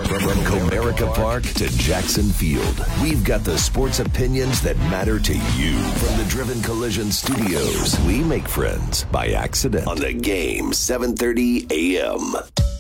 From Comerica Park to Jackson Field, we've got the sports opinions that matter to you. From the Driven Collision Studios, we make friends by accident on the Game 730 AM.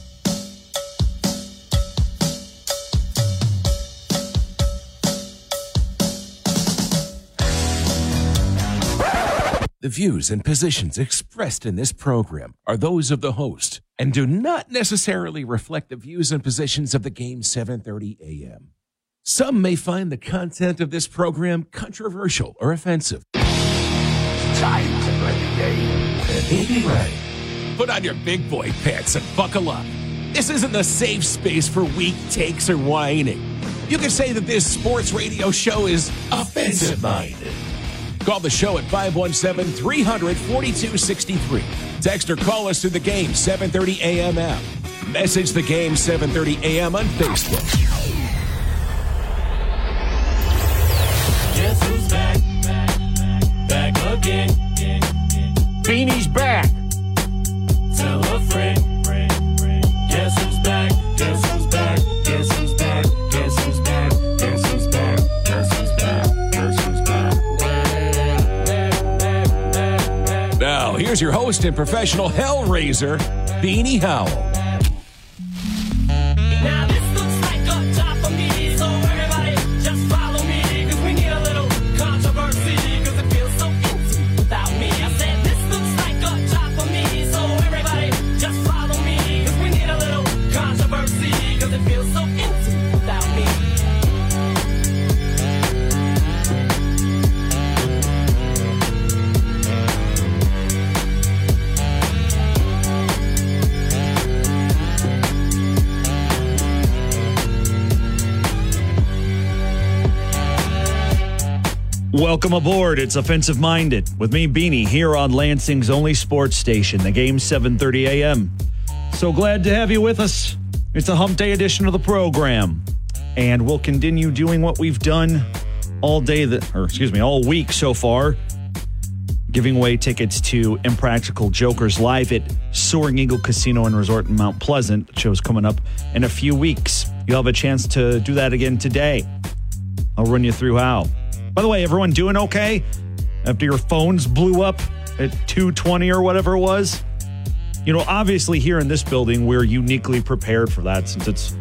The views and positions expressed in this program are those of the host and do not necessarily reflect the views and positions of the Game 730 AM. Some may find the content of this program controversial or offensive. Time to play the game. Be ready. Put on your big boy pants and buckle up. This isn't a safe space for weak takes or whining. You can say that this sports radio show is offensive-minded. Call the show at 517-300-4263. Text or call us through the Game 730 AM app. Message the Game 730 AM on Facebook. Guess who's back? Back again. Beanie's back. Tell a friend. Guess who's back? Guess who's back? Guess who's back? Guess who's back? Guess who's back? Guess who's back? Guess who's back? Now, here's your host and professional hellraiser, Beanie Howell. Now this looks like a job for me, so everybody just follow me, cause we need a little controversy, cause it feels so empty without me. I said this looks like a job for me, so everybody just follow me, cause we need a little controversy, cause it feels so empty without me. Welcome aboard. It's Offensive Minded with me, Beanie, here on Lansing's only sports station, the Game 730 AM. So glad to have you with us. It's a hump day edition of the program, and we'll continue doing what we've done all week so far, giving away tickets to Impractical Jokers live at Soaring Eagle Casino and Resort in Mount Pleasant. The show's coming up in a few weeks. You'll have a chance to do that again today. I'll run you through how. By the way, everyone doing okay? After your phones blew up at 2:20 or whatever it was? You know, obviously here in this building, we're uniquely prepared for that since it's,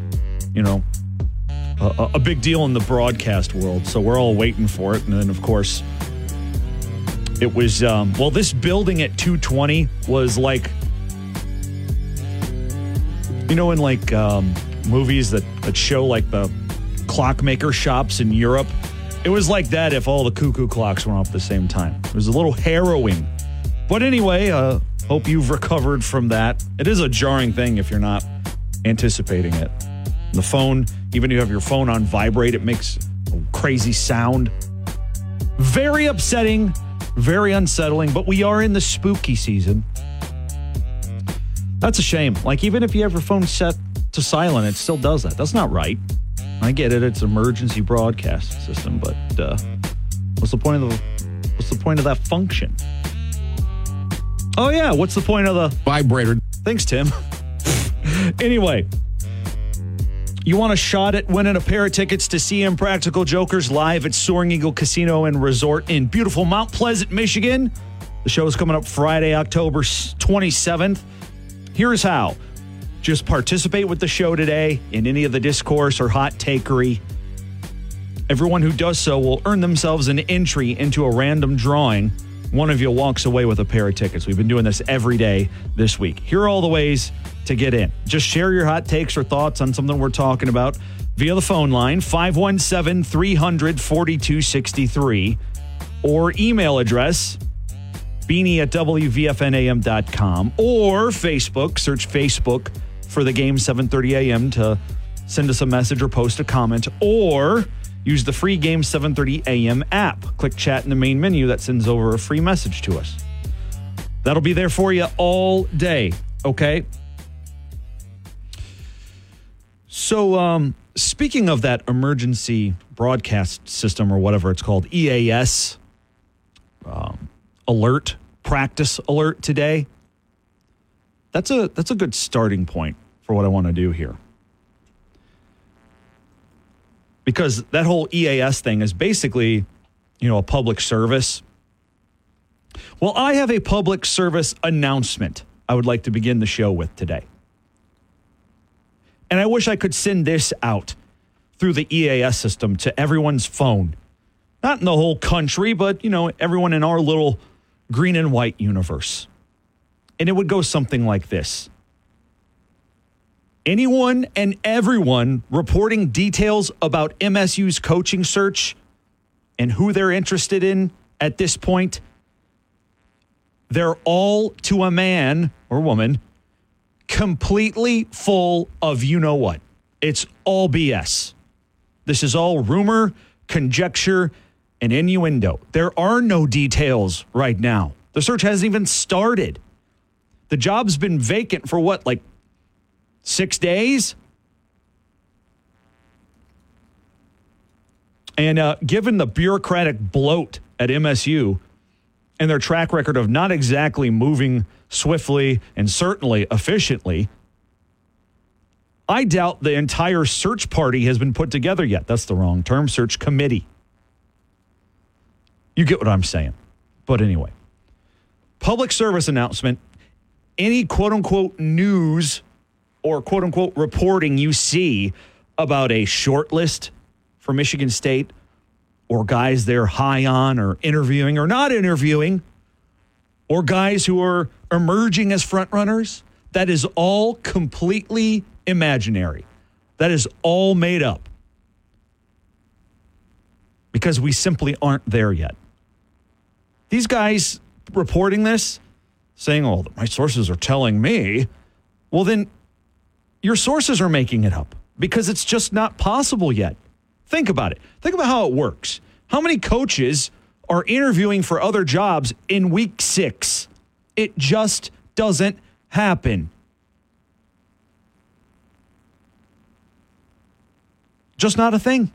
a big deal in the broadcast world. So we're all waiting for it. And then, of course, it was, this building at 2:20 was like, in like movies that show like the clockmaker shops in Europe. It was like that if all the cuckoo clocks went off at the same time. It was a little harrowing. But anyway, hope you've recovered from that. It is a jarring thing if you're not anticipating it. The phone, even if you have your phone on vibrate, it makes a crazy sound. Very upsetting, very unsettling, but we are in the spooky season. That's a shame. Like, even if you have your phone set to silent, it still does that. That's not right. I get it; it's an emergency broadcast system, but what's the point of that function? Oh yeah, what's the point of the Vibrator. Thanks, Tim. Anyway, you want a shot at winning a pair of tickets to see Impractical Jokers live at Soaring Eagle Casino and Resort in beautiful Mount Pleasant, Michigan. The show is coming up Friday, October 27th. Here's how. Just participate with the show today in any of the discourse or hot takery. Everyone who does so will earn themselves an entry into a random drawing. One of you walks away with a pair of tickets. We've been doing this every day this week. Here are all the ways to get in. Just share your hot takes or thoughts on something we're talking about via the phone line, 517-300-4263, or email address, beanie@wvfnam.com, or Facebook, search Facebook for the Game 730 AM to send us a message or post a comment, or use the free Game 730 AM app. Click chat in the main menu. That sends over a free message to us. That'll be there for you all day, okay? So, speaking of that emergency broadcast system or whatever it's called, EAS, alert, practice alert today, that's a good starting point for what I want to do here. because that whole EAS thing is basically, a public service. Well, I have a public service announcement I would like to begin the show with today. And I wish I could send this out through the EAS system to everyone's phone. Not in the whole country, but, everyone in our little green and white universe. And it would go something like this. Anyone and everyone reporting details about MSU's coaching search and who they're interested in at this point, they're all, to a man or woman, completely full of you-know-what. It's all BS. This is all rumor, conjecture, and innuendo. There are no details right now. The search hasn't even started. The job's been vacant for 6 days? And given the bureaucratic bloat at MSU and their track record of not exactly moving swiftly and certainly efficiently, I doubt the entire search party has been put together yet. That's the wrong term. Search committee. You get what I'm saying. But anyway, public service announcement. Any quote-unquote news or quote-unquote reporting you see about a short list for Michigan State or guys they're high on or interviewing or not interviewing or guys who are emerging as frontrunners, that is all completely imaginary. That is all made up because we simply aren't there yet. These guys reporting this, saying, oh, my sources are telling me, well, then your sources are making it up because it's just not possible yet. Think about it. Think about how it works. How many coaches are interviewing for other jobs in week 6? It just doesn't happen. Just not a thing.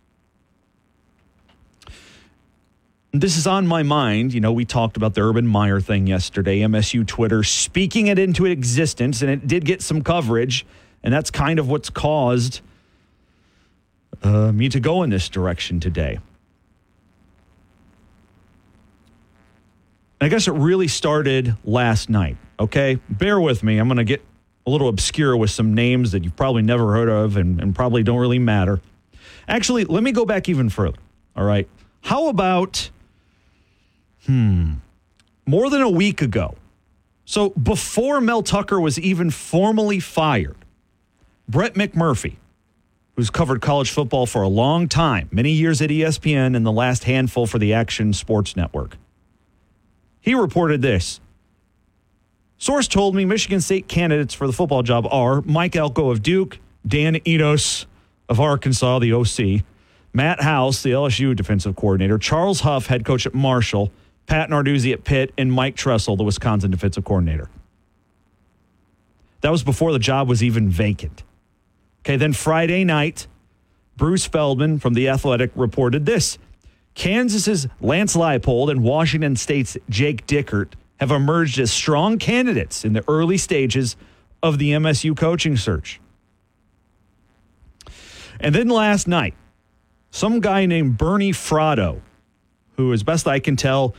This is on my mind. We talked about the Urban Meyer thing yesterday. MSU Twitter speaking it into existence, and it did get some coverage, and that's kind of what's caused me to go in this direction today. I guess it really started last night, okay? Bear with me. I'm going to get a little obscure with some names that you've probably never heard of and probably don't really matter. Actually, let me go back even further, all right? How about, more than a week ago, so before Mel Tucker was even formally fired, Brett McMurphy, who's covered college football for a long time, many years at ESPN and the last handful for the Action Sports Network, he reported this. Source told me Michigan State candidates for the football job are Mike Elko of Duke, Dan Enos of Arkansas, the OC, Matt House, the LSU defensive coordinator, Charles Huff, head coach at Marshall, Pat Narduzzi at Pitt, and Mike Tressel, the Wisconsin defensive coordinator. That was before the job was even vacant. Okay, then Friday night, Bruce Feldman from The Athletic reported this. Kansas's Lance Leipold and Washington State's Jake Dickert have emerged as strong candidates in the early stages of the MSU coaching search. And then last night, some guy named Bernie Fratto, who, as best I can tell,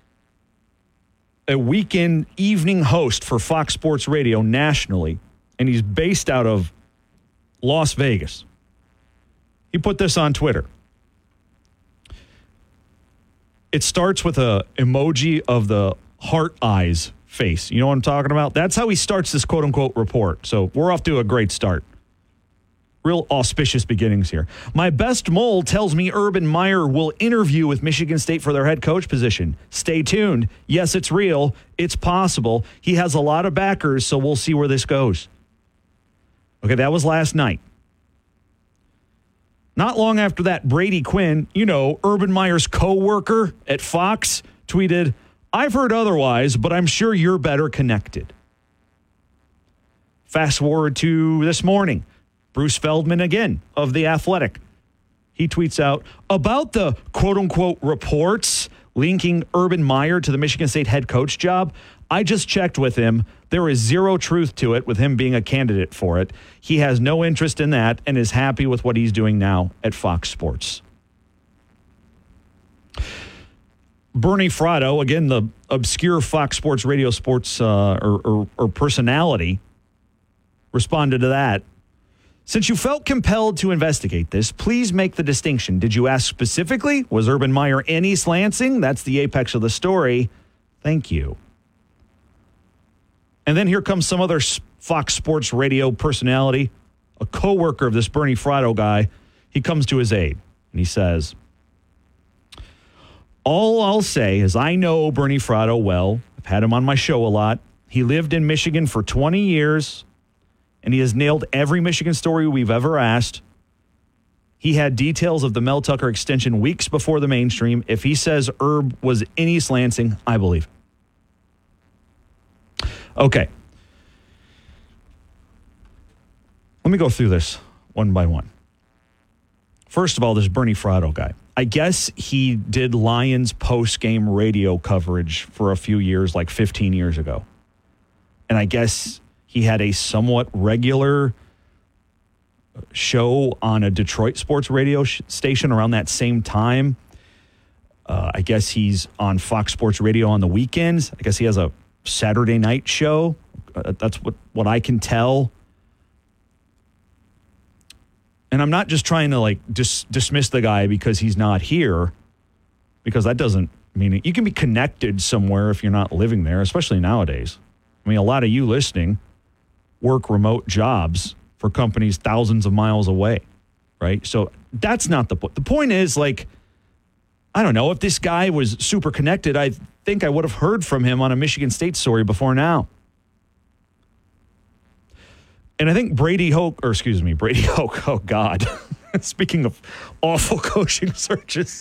a weekend evening host for Fox Sports Radio nationally, and he's based out of Las Vegas. He put this on Twitter. It starts with a emoji of the heart eyes face. You know what I'm talking about? That's how he starts this quote-unquote report. So we're off to a great start. Real auspicious beginnings here. My best mole tells me Urban Meyer will interview with Michigan State for their head coach position. Stay tuned. Yes, it's real. It's possible. He has a lot of backers, so we'll see where this goes. Okay, that was last night. Not long after that, Brady Quinn, Urban Meyer's co-worker at Fox, tweeted, I've heard otherwise, but I'm sure you're better connected. Fast forward to this morning. Bruce Feldman again of The Athletic. He tweets out, about the quote-unquote reports, linking Urban Meyer to the Michigan State head coach job. I just checked with him. There is zero truth to it with him being a candidate for it. He has no interest in that and is happy with what he's doing now at Fox Sports. Bernie Fratto, again, the obscure Fox Sports radio sports or personality, responded to that. Since you felt compelled to investigate this, please make the distinction. Did you ask specifically? Was Urban Meyer in East Lansing? That's the apex of the story. Thank you. And then here comes some other Fox Sports radio personality, a coworker of this Bernie Fratto guy. He comes to his aid and he says, all I'll say is I know Bernie Fratto well. I've had him on my show a lot. He lived in Michigan for 20 years, and he has nailed every Michigan story we've ever asked. He had details of the Mel Tucker extension weeks before the mainstream. If he says Herb was in East Lansing, I believe it. Okay. Let me go through this one by one. First of all, this Bernie Fratto guy. I guess he did Lions post-game radio coverage for a few years, like 15 years ago. And I guess he had a somewhat regular show on a Detroit sports radio station around that same time. I guess he's on Fox Sports Radio on the weekends. I guess he has a Saturday night show. That's what I can tell. And I'm not just trying to dismiss the guy because he's not here, because that doesn't mean it. You can be connected somewhere if you're not living there, especially nowadays. I mean, a lot of you listening work remote jobs for companies thousands of miles away, right? So that's not the point. The point is, I don't know, if this guy was super connected, I think I would have heard from him on a Michigan State story before now. And I think Brady Hoke, oh God. Speaking of awful coaching searches.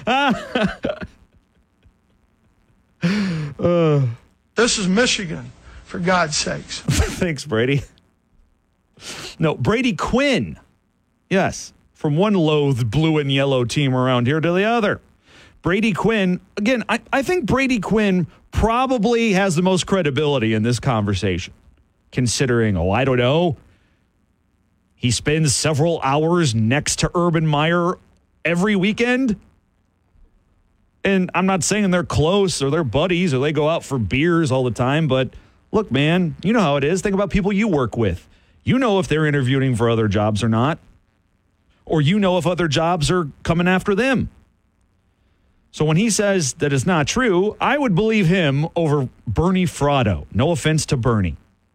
This is Michigan, for God's sakes. Thanks, Brady. No, Brady Quinn. Yes, from one loathed blue and yellow team around here to the other. Brady Quinn, again, I think Brady Quinn probably has the most credibility in this conversation. Considering, I don't know, he spends several hours next to Urban Meyer every weekend. And I'm not saying they're close or they're buddies or they go out for beers all the time. But look, man, you know how it is. Think about people you work with. You know if they're interviewing for other jobs or not. Or you know if other jobs are coming after them. So when he says that it's not true, I would believe him over Bernie Fratto. No offense to Bernie.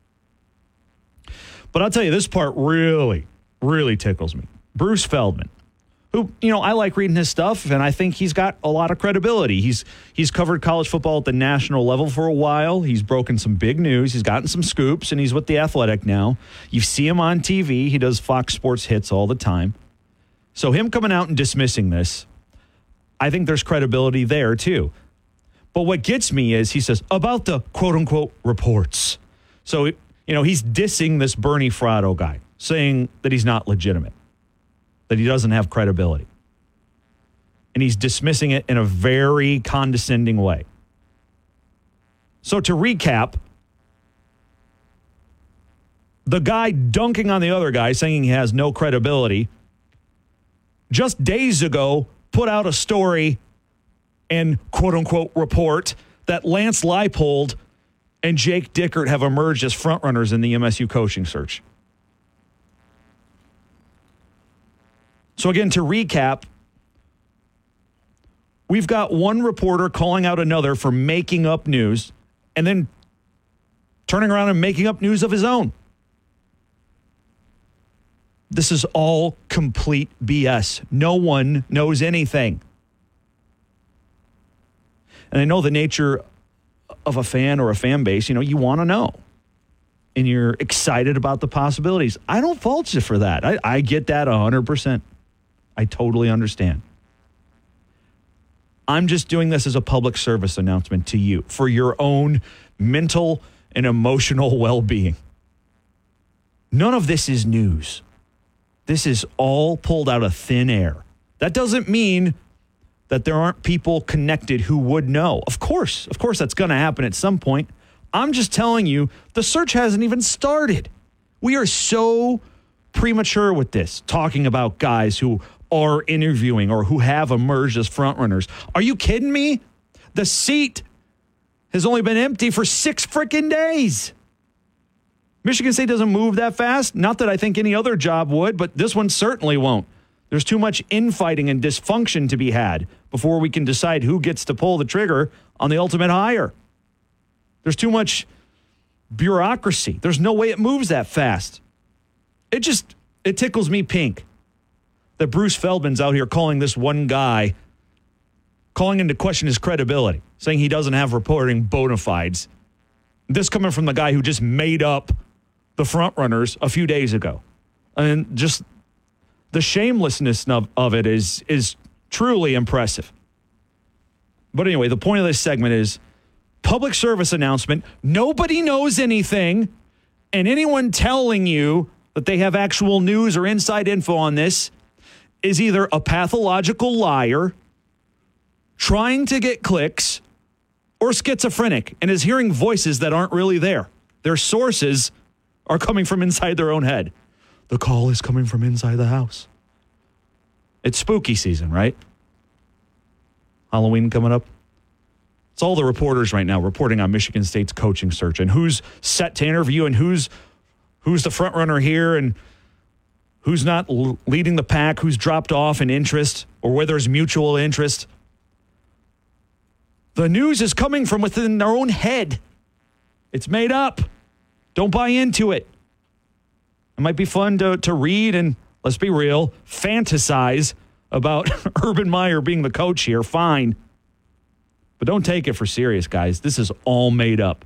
But I'll tell you, this part really, really tickles me. Bruce Feldman, who, I like reading his stuff, and I think he's got a lot of credibility. He's covered college football at the national level for a while. He's broken some big news. He's gotten some scoops, and he's with The Athletic now. You see him on TV. He does Fox Sports hits all the time. So him coming out and dismissing this, I think there's credibility there, too. But what gets me is he says, about the quote-unquote reports. So he's dissing this Bernie Fratto guy, saying that he's not legitimate, that he doesn't have credibility. And he's dismissing it in a very condescending way. So to recap, the guy dunking on the other guy, saying he has no credibility, just days ago put out a story and quote-unquote report that Lance Leipold and Jake Dickert have emerged as frontrunners in the MSU coaching search. So again, to recap, we've got one reporter calling out another for making up news and then turning around and making up news of his own. This is all complete BS. No one knows anything. And I know the nature of a fan or a fan base, you want to know. And you're excited about the possibilities. I don't fault you for that. I get that 100%. I totally understand. I'm just doing this as a public service announcement to you for your own mental and emotional well-being. None of this is news. This is all pulled out of thin air. That doesn't mean that there aren't people connected who would know. Of course that's going to happen at some point. I'm just telling you, the search hasn't even started. We are so premature with this, talking about guys who are interviewing or who have emerged as frontrunners. Are you kidding me? The seat has only been empty for 6 freaking days. Michigan State doesn't move that fast. Not that I think any other job would, but this one certainly won't. There's too much infighting and dysfunction to be had before we can decide who gets to pull the trigger on the ultimate hire. There's too much bureaucracy. There's no way it moves that fast. It tickles me pink that Bruce Feldman's out here calling this one guy, calling into question his credibility, saying he doesn't have reporting bona fides. This coming from the guy who just made up the front runners a few days ago. And just the shamelessness of it is truly impressive. But anyway, the point of this segment is public service announcement. Nobody knows anything, and anyone telling you that they have actual news or inside info on this is either a pathological liar, trying to get clicks, or schizophrenic and is hearing voices that aren't really there. Their sources are coming from inside their own head. The call is coming from inside the house. It's spooky season, right? Halloween coming up. It's all the reporters right now reporting on Michigan State's coaching search and who's set to interview and who's the front runner here and who's not leading the pack, who's dropped off in interest or where there's mutual interest. The news is coming from within their own head. It's made up. Don't buy into it. It might be fun to read and, let's be real, fantasize about Urban Meyer being the coach here. Fine. But don't take it for serious, guys. This is all made up.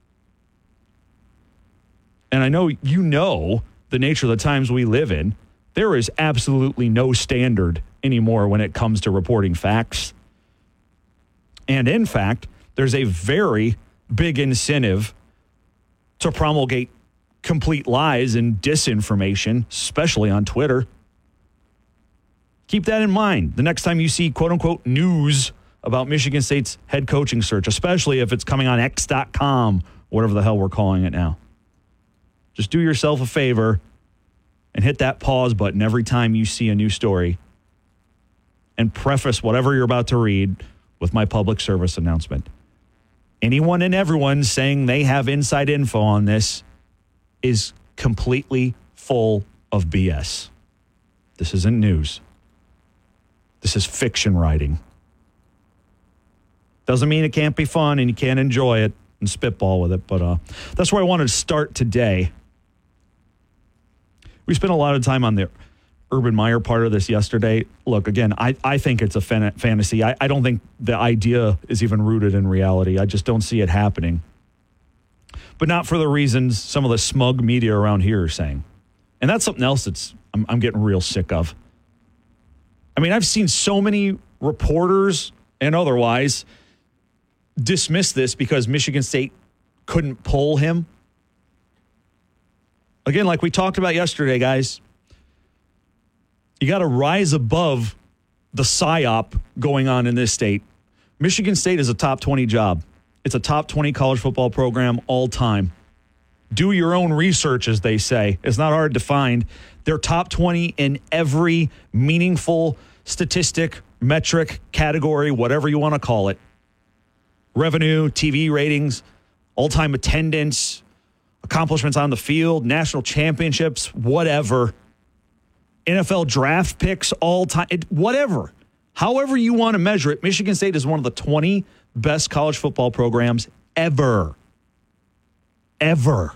And I know you know the nature of the times we live in. There is absolutely no standard anymore when it comes to reporting facts. And in fact, there's a very big incentive to promulgate complete lies and disinformation, especially on Twitter. Keep that in mind the next time you see quote-unquote news about Michigan State's head coaching search, especially if it's coming on X.com, whatever the hell we're calling it now. Just do yourself a favor and hit that pause button every time you see a new story and preface whatever you're about to read with my public service announcement. Anyone and everyone saying they have inside info on this is completely full of BS. This isn't news. This is fiction writing. Doesn't mean it can't be fun and you can't enjoy it and spitball with it, but that's where I wanted to start today. We spent a lot of time on the Urban Meyer part of this yesterday. Look, again, I think it's a fantasy. I don't think the idea is even rooted in reality. I just don't see it happening. But not for the reasons some of the smug media around here are saying. And that's something else that's I'm getting real sick of. I mean, I've seen so many reporters and otherwise dismiss this because Michigan State couldn't pull him. Again, like we talked about yesterday, guys, you got to rise above the psyop going on in this state. Michigan State is a top 20 job. It's a top 20 college football program all time. Do your own research, as they say. It's not hard to find. They're top 20 in every meaningful statistic, metric, category, whatever you want to call it. Revenue, TV ratings, all-time attendance, accomplishments on the field, national championships, whatever. NFL draft picks, all time, whatever. However you want to measure it, Michigan State is one of the 20 best college football programs ever. Ever.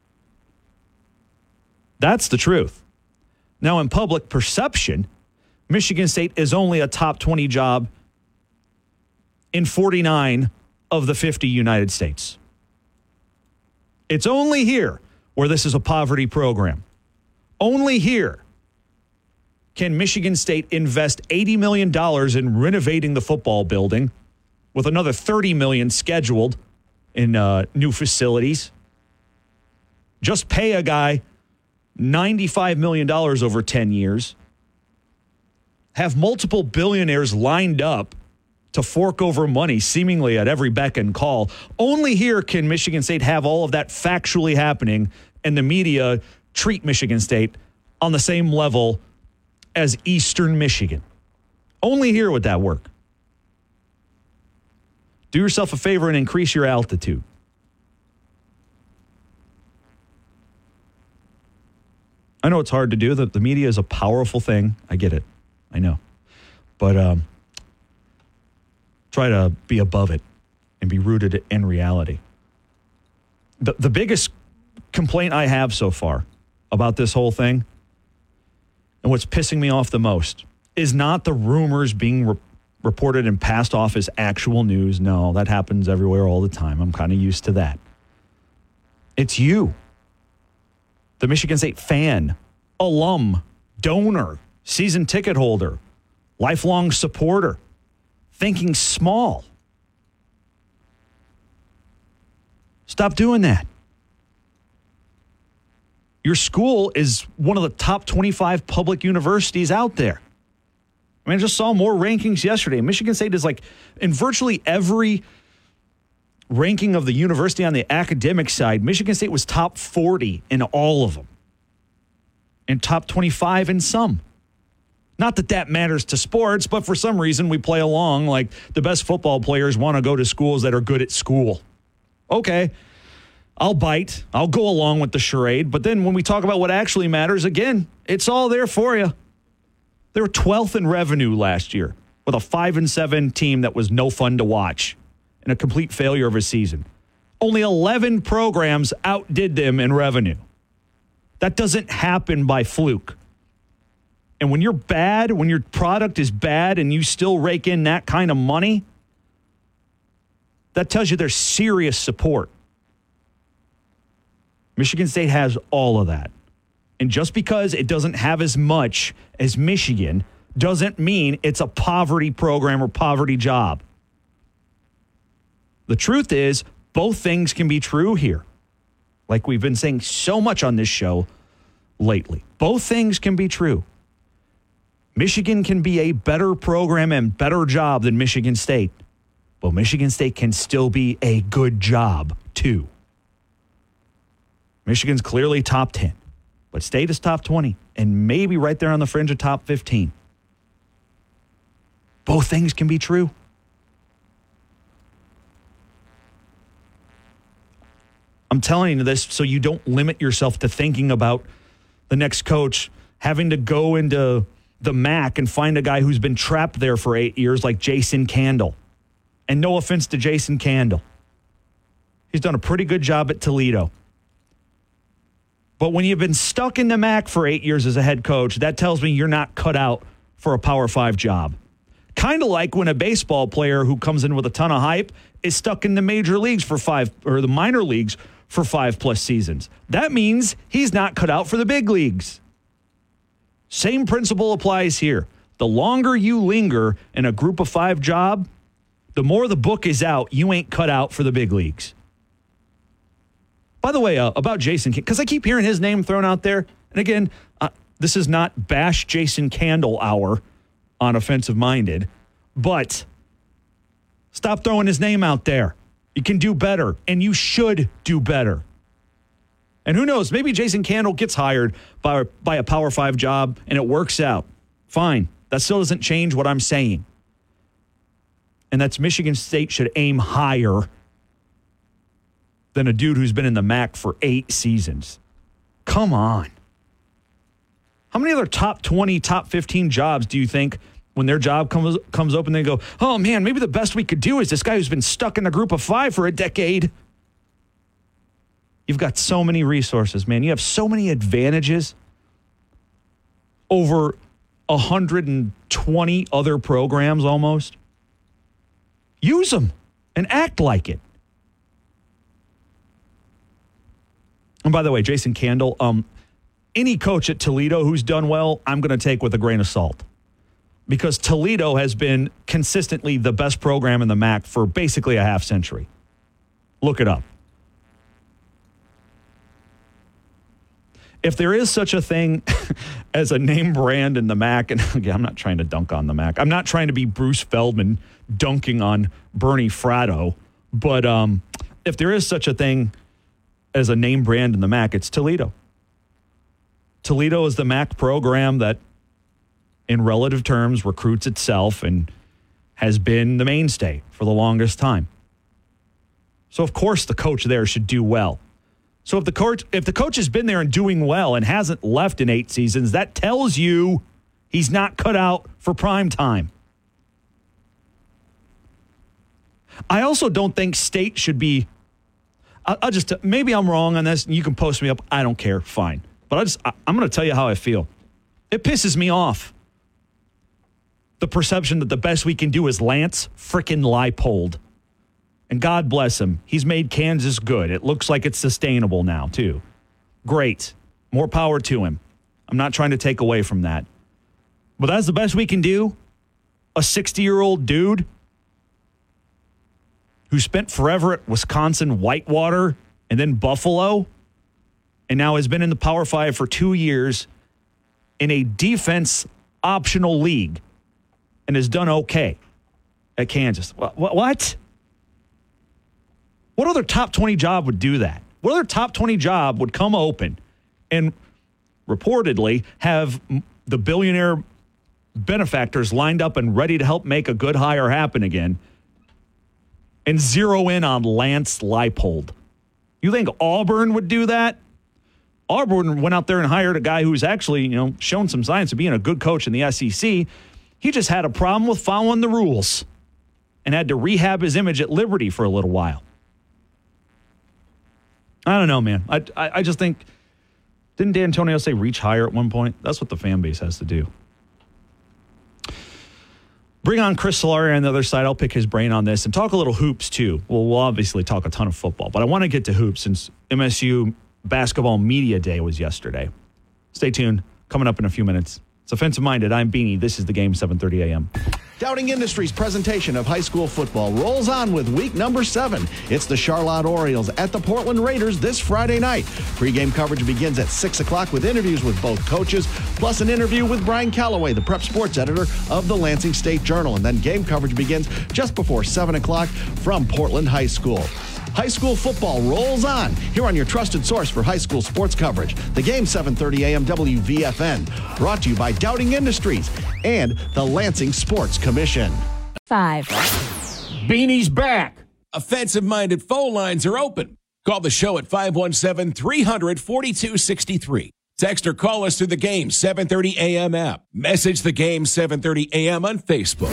That's the truth. Now, in public perception, Michigan State is only a top 20 job in 49 of the 50 United States. It's only here where this is a poverty program. Only here can Michigan State invest $80 million in renovating the football building with another $30 million scheduled in new facilities. Just pay a guy $95 million over 10 years. have multiple billionaires lined up to fork over money seemingly at every beck and call. Only here can Michigan State have all of that factually happening and the media treat Michigan State on the same level as Eastern Michigan. Only here would that work. Do yourself a favor and increase your altitude. I know it's hard to do. The media is a powerful thing. I get it. I know. But try to be above it and be rooted in reality. The biggest complaint I have so far about this whole thing and what's pissing me off the most is not the rumors being reported and passed off as actual news. No, that happens everywhere all the time. I'm kind of used to that. It's you, the Michigan State fan, alum, donor, season ticket holder, lifelong supporter, thinking small. Stop doing that. Your school is one of the top 25 public universities out there. I mean, I just saw more rankings yesterday. Michigan State is like in virtually every ranking of the university on the academic side, Michigan State was top 40 in all of them and top 25 in some. Not that that matters to sports, but for some reason we play along like the best football players want to go to schools that are good at school. Okay, I'll bite. I'll go along with the charade. But then when we talk about what actually matters, again, it's all there for you. They were 12th in revenue last year with a 5-7 team that was no fun to watch and a complete failure of a season. Only 11 programs outdid them in revenue. That doesn't happen by fluke. And when you're bad, when your product is bad and you still rake in that kind of money, that tells you there's serious support. Michigan State has all of that. And just because it doesn't have as much as Michigan doesn't mean it's a poverty program or poverty job. The truth is, both things can be true here. Like we've been saying so much on this show lately. Both things can be true. Michigan can be a better program and better job than Michigan State. But Michigan State can still be a good job, too. Michigan's clearly top 10. But State is top 20 and maybe right there on the fringe of top 15. Both things can be true. I'm telling you this so you don't limit yourself to thinking about the next coach having to go into the MAC and find a guy who's been trapped there for 8 years like Jason Candle. And no offense to Jason Candle. He's done a pretty good job at Toledo. But when you've been stuck in the MAC for 8 years as a head coach, that tells me you're not cut out for a Power 5 job. Kind of like when a baseball player who comes in with a ton of hype is stuck in the major leagues for the minor leagues for 5+ seasons. That means he's not cut out for the big leagues. Same principle applies here. The longer you linger in a group of 5 job, the more the book is out, you ain't cut out for the big leagues. By the way, about Jason, because I keep hearing his name thrown out there. And again, this is not bash Jason Candle hour on Offensive Minded, but stop throwing his name out there. You can do better, and you should do better. And who knows, maybe Jason Candle gets hired by a Power 5 job and it works out. Fine. That still doesn't change what I'm saying. And that's Michigan State should aim higher than a dude who's been in the MAC for 8 seasons. Come on. How many other top 20, top 15 jobs do you think when their job comes open, they go, oh man, maybe the best we could do is this guy who's been stuck in a group of 5 for a decade? You've got so many resources, man. You have so many advantages over 120 other programs almost. Use them and act like it. And by the way, Jason Candle, any coach at Toledo who's done well, I'm going to take with a grain of salt. Because Toledo has been consistently the best program in the MAC for basically a half century. Look it up. If there is such a thing as a name brand in the MAC, and again, I'm not trying to dunk on the MAC. I'm not trying to be Bruce Feldman dunking on Bernie Fratto, but if there is such a thing as a name brand in the MAC, it's Toledo. Toledo is the MAC program that, in relative terms, recruits itself and has been the mainstay for the longest time. So, of course, the coach there should do well. So if the coach has been there and doing well and hasn't left in 8 seasons, that tells you he's not cut out for prime time. I also don't think State should be. I'll just maybe I'm wrong on this. And you can post me up. I don't care. Fine. But I'm going to tell you how I feel. It pisses me off. The perception that the best we can do is Lance frickin' Leipold. And God bless him. He's made Kansas good. It looks like it's sustainable now, too. Great. More power to him. I'm not trying to take away from that. But that's the best we can do? A 60-year-old dude who spent forever at Wisconsin Whitewater and then Buffalo and now has been in the Power 5 for 2 years in a defense-optional league and has done okay at Kansas. What? What other top 20 job would do that? What other top 20 job would come open and reportedly have the billionaire benefactors lined up and ready to help make a good hire happen again and zero in on Lance Leipold? You think Auburn would do that? Auburn went out there and hired a guy who's actually, shown some signs of being a good coach in the SEC. He just had a problem with following the rules and had to rehab his image at Liberty for a little while. I don't know, man. I just think, didn't D'Antonio say reach higher at one point? That's what the fan base has to do. Bring on Chris Solari on the other side. I'll pick his brain on this and talk a little hoops, too. Well, we'll obviously talk a ton of football, but I want to get to hoops since MSU Basketball Media Day was yesterday. Stay tuned. Coming up in a few minutes. It's Offensive Minded. I'm Beanie. This is the game, 7:30 a.m. Dowding Industries' presentation of high school football rolls on with week number 7. It's the Charlotte Orioles at the Portland Raiders this Friday night. Pre-game coverage begins at 6 o'clock with interviews with both coaches, plus an interview with Brian Calloway, the prep sports editor of the Lansing State Journal. And then game coverage begins just before 7 o'clock from Portland High School. High school football rolls on here on your trusted source for high school sports coverage. The game, 7:30 a.m. WVFN. Brought to you by Dowding Industries and the Lansing Sports Commission. 5. Beanie's back. Offensive-minded phone lines are open. Call the show at 517-300-4263. Text or call us through the game 7:30 a.m. app. Message the game 7:30 a.m. on Facebook.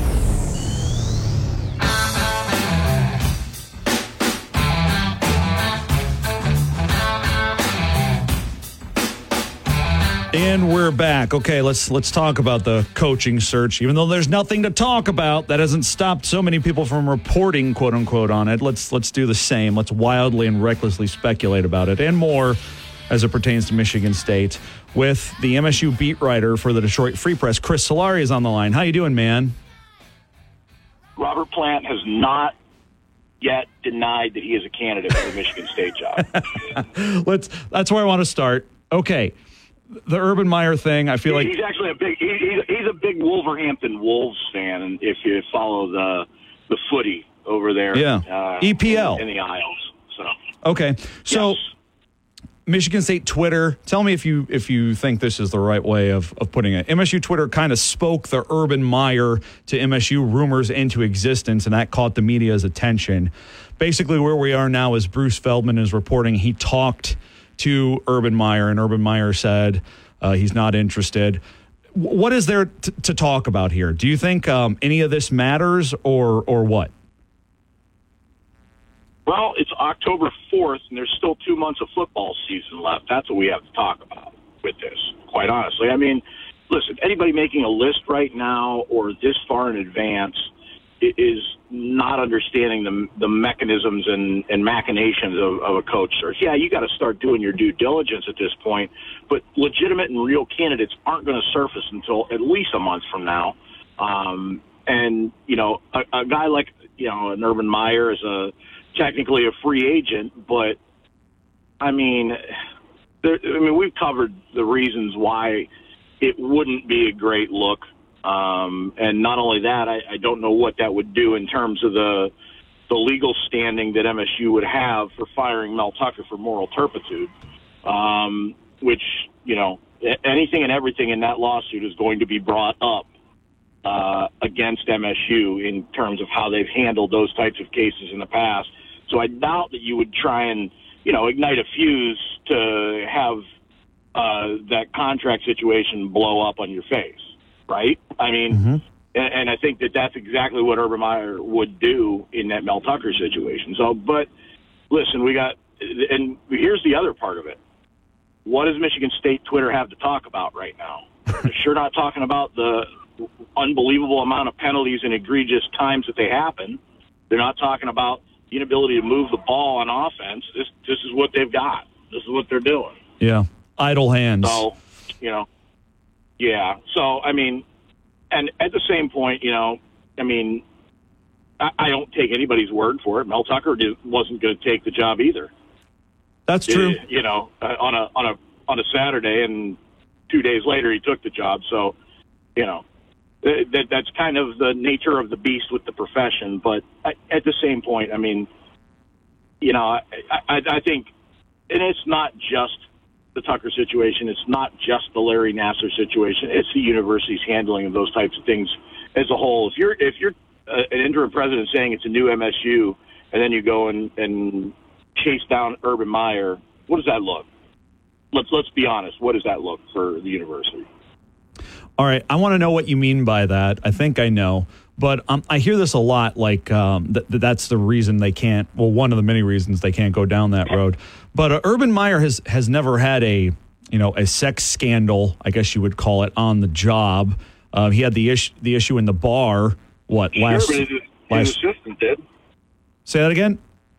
And we're back. Okay, let's talk about the coaching search. Even though there's nothing to talk about, that hasn't stopped so many people from reporting, quote unquote, on it. Let's do the same. Let's wildly and recklessly speculate about it and more as it pertains to Michigan State with the MSU beat writer for the Detroit Free Press, Chris Solari, is on the line. How you doing, man? Robert Plant has not yet denied that he is a candidate for the Michigan State job. That's where I want to start. Okay. The Urban Meyer thing, I feel like he's actually he's a big Wolverhampton Wolves fan, and if you follow the footy over there, EPL in the Isles. So okay, so yes. Michigan State Twitter. Tell me if you think this is the right way of putting it. MSU Twitter kind of spoke the Urban Meyer to MSU rumors into existence, and that caught the media's attention. Basically, where we are now is Bruce Feldman is reporting he talked to Urban Meyer, and Urban Meyer said he's not interested. What is there to talk about here? Do you think any of this matters or what? Well, it's October 4th, and there's still 2 months of football season left. That's what we have to talk about with this, quite honestly. I mean, listen, anybody making a list right now or this far in advance is not understanding the mechanisms and machinations of a coach search. Yeah, you got to start doing your due diligence at this point, but legitimate and real candidates aren't going to surface until at least a month from now. And, a guy like, an Urban Meyer is technically a free agent, but, I mean, we've covered the reasons why it wouldn't be a great look. And not only that, I don't know what that would do in terms of the legal standing that MSU would have for firing Mel Tucker for moral turpitude, which, anything and everything in that lawsuit is going to be brought up against MSU in terms of how they've handled those types of cases in the past. So I doubt that you would try and, ignite a fuse to have that contract situation blow up on your face, right? I mean, and I think that that's exactly what Urban Meyer would do in that Mel Tucker situation. So, but listen, and here's the other part of it. What does Michigan State Twitter have to talk about right now? They're sure not talking about the unbelievable amount of penalties and egregious times that they happen. They're not talking about the inability to move the ball on offense. This is what they've got. This is what they're doing. Yeah, idle hands. So, yeah. So, I mean, and at the same point, I don't take anybody's word for it. Mel Tucker wasn't going to take the job either. That's true. On a Saturday, and 2 days later he took the job. So, that's kind of the nature of the beast with the profession. But at the same point, I think, and it's not just the Tucker situation. It's not just the Larry Nassar situation. It's the university's handling of those types of things as a whole. If you're an interim president saying it's a new MSU, and then you go and chase down Urban Meyer, what does that look? Let's be honest. What does that look for the university? All right, I want to know what you mean by that. I think I know, but I hear this a lot. Like that's the reason they can't. Well, one of the many reasons they can't go down that road. But Urban Meyer has never had a sex scandal, I guess you would call it, on the job. He had the issue in the bar. His assistant did. Say that again.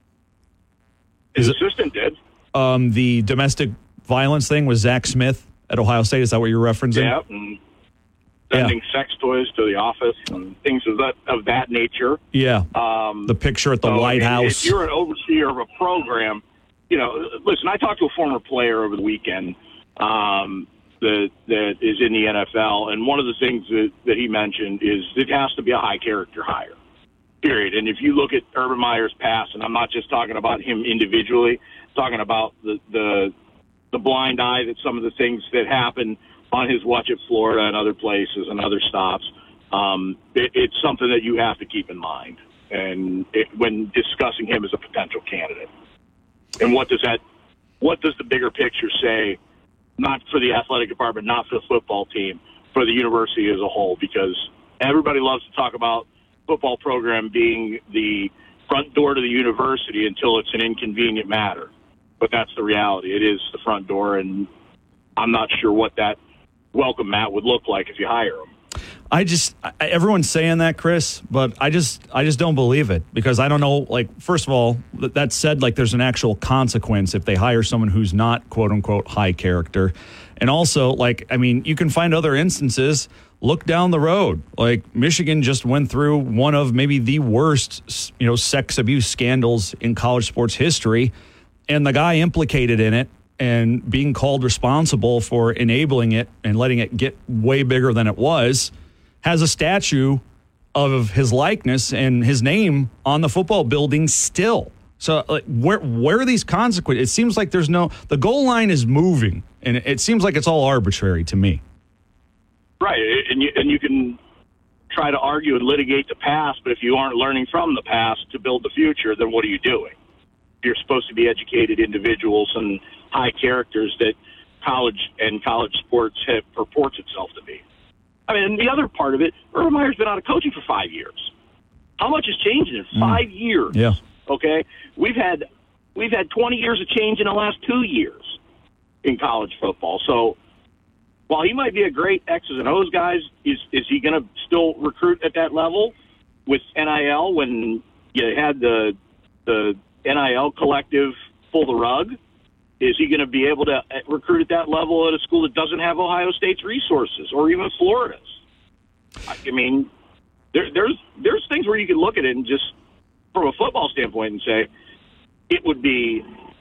His assistant did. The domestic violence thing was Zach Smith at Ohio State. Is that what you're referencing? Yeah. And sending sex toys to the office and things of that nature. Yeah. The picture at the White House. If you're an overseer of a program, listen, I talked to a former player over the weekend that is in the NFL, and one of the things that he mentioned is it has to be a high character hire, period. And if you look at Urban Meyer's past, and I'm not just talking about him individually, talking about the blind eye that some of the things that happen on his watch at Florida and other places and other stops, it's something that you have to keep in mind when discussing him as a potential candidate. And what does the bigger picture say, not for the athletic department, not for the football team, for the university as a whole? Because everybody loves to talk about football program being the front door to the university until it's an inconvenient matter. But that's the reality. It is the front door, and I'm not sure what that welcome mat would look like if you hire him. Everyone's saying that, Chris, but I just don't believe it, because I don't know. Like, first of all, that said, like, there's an actual consequence if they hire someone who's not quote unquote high character. And also, like, I mean, you can find other instances. Look down the road. Like, Michigan just went through one of maybe the worst, sex abuse scandals in college sports history. And the guy implicated in it and being called responsible for enabling it and letting it get way bigger than it was, has a statue of his likeness and his name on the football building still. So where are these consequences? It seems like the goal line is moving, and it seems like it's all arbitrary to me. Right, and you can try to argue and litigate the past, but if you aren't learning from the past to build the future, then what are you doing? You're supposed to be educated individuals and high characters that college sports purports itself to be. I mean, the other part of it, Urban Meyer's been out of coaching for 5 years. How much has changed in 5 years? Yeah. Okay, we've had 20 years of change in the last 2 years in college football. So while he might be a great X's and O's guy, is he going to still recruit at that level with NIL when you had the NIL collective pull the rug? Is he going to be able to recruit at that level at a school that doesn't have Ohio State's resources or even Florida's? I mean, there's things where you can look at it and just from a football standpoint and say it would be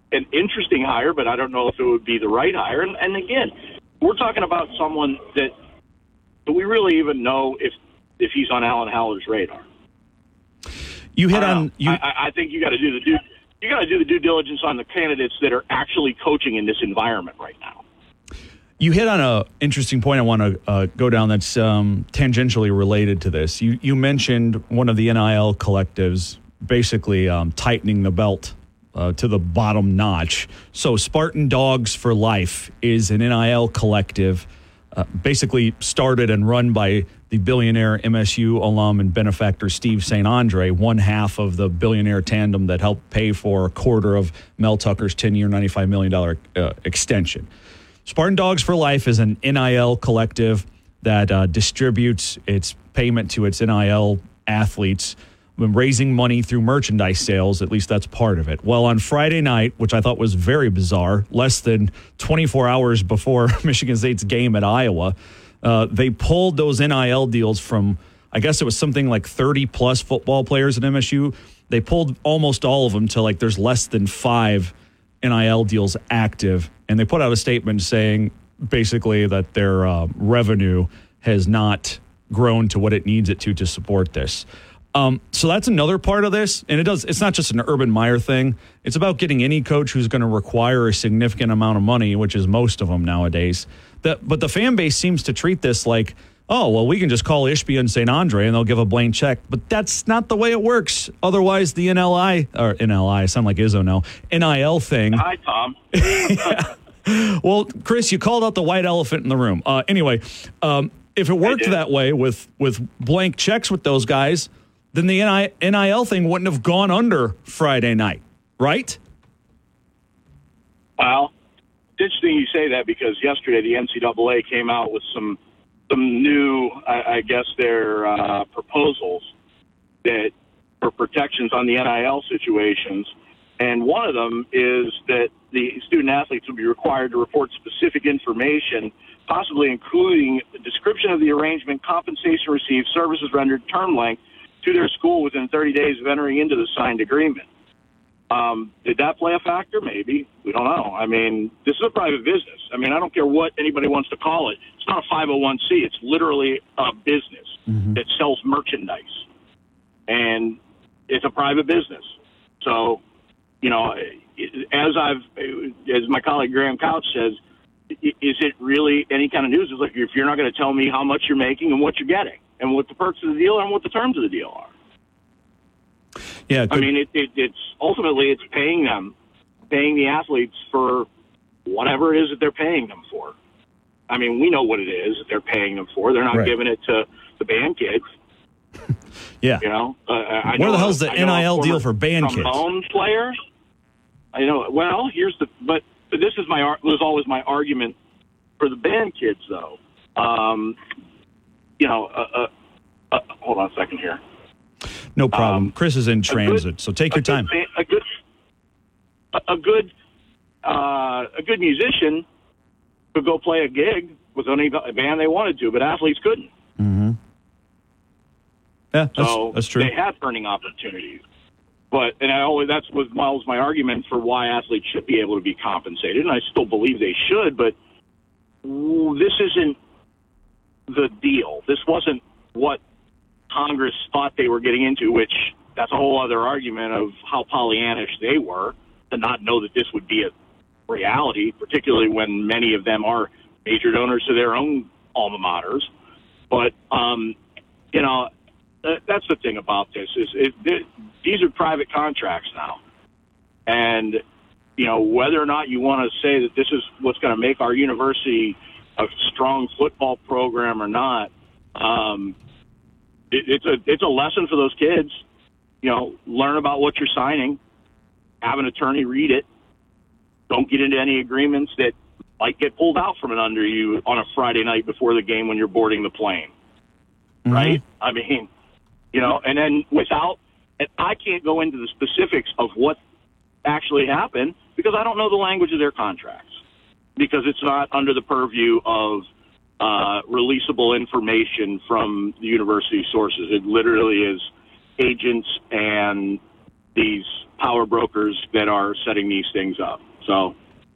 an interesting hire, but I don't know if it would be the right hire. And again, we're talking about someone that do we really even know if he's on Alan Haller's radar? You hit on. I think you got to do the due diligence on the candidates that are actually coaching in this environment right now. You hit on an interesting point I want to go down that's tangentially related to this. You mentioned one of the NIL collectives basically tightening the belt to the bottom notch. So Spartan Dogs for Life is an NIL collective basically started and run by the billionaire MSU alum and benefactor Steve St. Andre, one half of the billionaire tandem that helped pay for a quarter of Mel Tucker's 10-year, $95 million extension. Spartan Dogs for Life is an NIL collective that distributes its payment to its NIL athletes, raising money through merchandise sales. At least that's part of it. Well, on Friday night, which I thought was very bizarre, less than 24 hours before Michigan State's game at Iowa, they pulled those NIL deals from, I guess it was something like 30-plus football players at MSU. They pulled almost all of them to like there's less than 5 NIL deals active. And they put out a statement saying basically that their revenue has not grown to what it needs it to support this. So that's another part of this. And it's not just an Urban Meyer thing. It's about getting any coach who's going to require a significant amount of money, which is most of them nowadays. But the fan base seems to treat this like, oh, well, we can just call Ishbia and St. Andre and they'll give a blank check. But that's not the way it works. Otherwise, the NLI, I sound like Izzo now, NIL thing. Hi, Tom. Yeah. Well, Chris, you called out the white elephant in the room. Anyway, if it worked that way with blank checks with those guys, then the NIL thing wouldn't have gone under Friday night, right? Well, it's interesting you say that because yesterday the NCAA came out with some new, I guess, their proposals that for protections on the NIL situations. And one of them is that the student athletes will be required to report specific information, possibly including the description of the arrangement, compensation received, services rendered, term length, to their school within 30 days of entering into the signed agreement. Did that play a factor? Maybe. We don't know. I mean, this is a private business. I mean, I don't care what anybody wants to call it. It's not a 501c. It's literally a business that sells merchandise. And it's a private business. So, you know, as my colleague Graham Couch says, is it really any kind of news? It's like if you're not going to tell me how much you're making and what you're getting and what the perks of the deal are and what the terms of the deal are. Yeah, I mean, it's ultimately it's paying the athletes for whatever it is that they're paying them for. I mean, we know what it is that they're paying them for. They're not giving it to the band kids. Yeah, you know, where the hell's the NIL deal for band kids? Trombone player. I know. Well, but this is was always my argument for the band kids, though. You know, hold on a second here. No problem. Chris is in transit, so take your time. A good musician could go play a gig with any band they wanted to, but athletes couldn't. Mm-hmm. Yeah, that's true. They have earning opportunities, that was my argument for why athletes should be able to be compensated, and I still believe they should. But this isn't the deal. This wasn't what Congress thought they were getting into, which that's a whole other argument of how Pollyannish they were to not know that this would be a reality, particularly when many of them are major donors to their own alma maters. But, you know, that's the thing about this these are private contracts now. And, you know, whether or not you want to say that this is what's going to make our university a strong football program or not, it's a lesson for those kids. You know, learn about what you're signing, have an attorney read it. Don't get into any agreements that might get pulled out from under you on a Friday night before the game when you're boarding the plane. Mm-hmm. Right? I mean, you know, and then and I can't go into the specifics of what actually happened because I don't know the language of their contracts because it's not under the purview of releasable information from the university sources. It literally is agents and these power brokers that are setting these things up. So,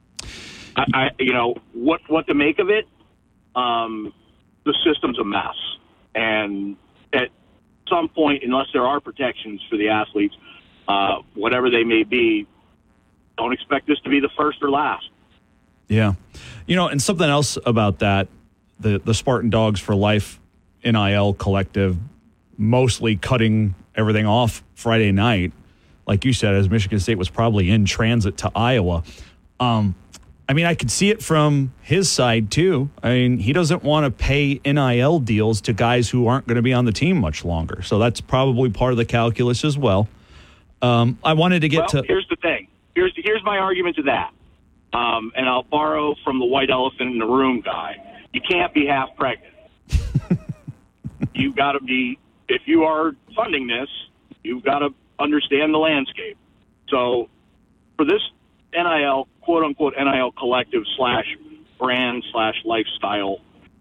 what to make of it? The system's a mess, and at some point, unless there are protections for the athletes, whatever they may be, don't expect this to be the first or last. Yeah. And something else about that, the Spartan Dogs for Life NIL collective mostly cutting everything off Friday night, like you said, as Michigan State was probably in transit to Iowa. I could see it from his side, too. He doesn't want to pay NIL deals to guys who aren't going to be on the team much longer. So that's probably part of the calculus as well. I wanted to get to... Here's the thing. Here's my argument to that. And I'll borrow from the white elephant in the room guy. You can't be half pregnant. You've got to be... If you are funding this, you've got to understand the landscape. So for this NIL, quote-unquote NIL collective /brand/lifestyle,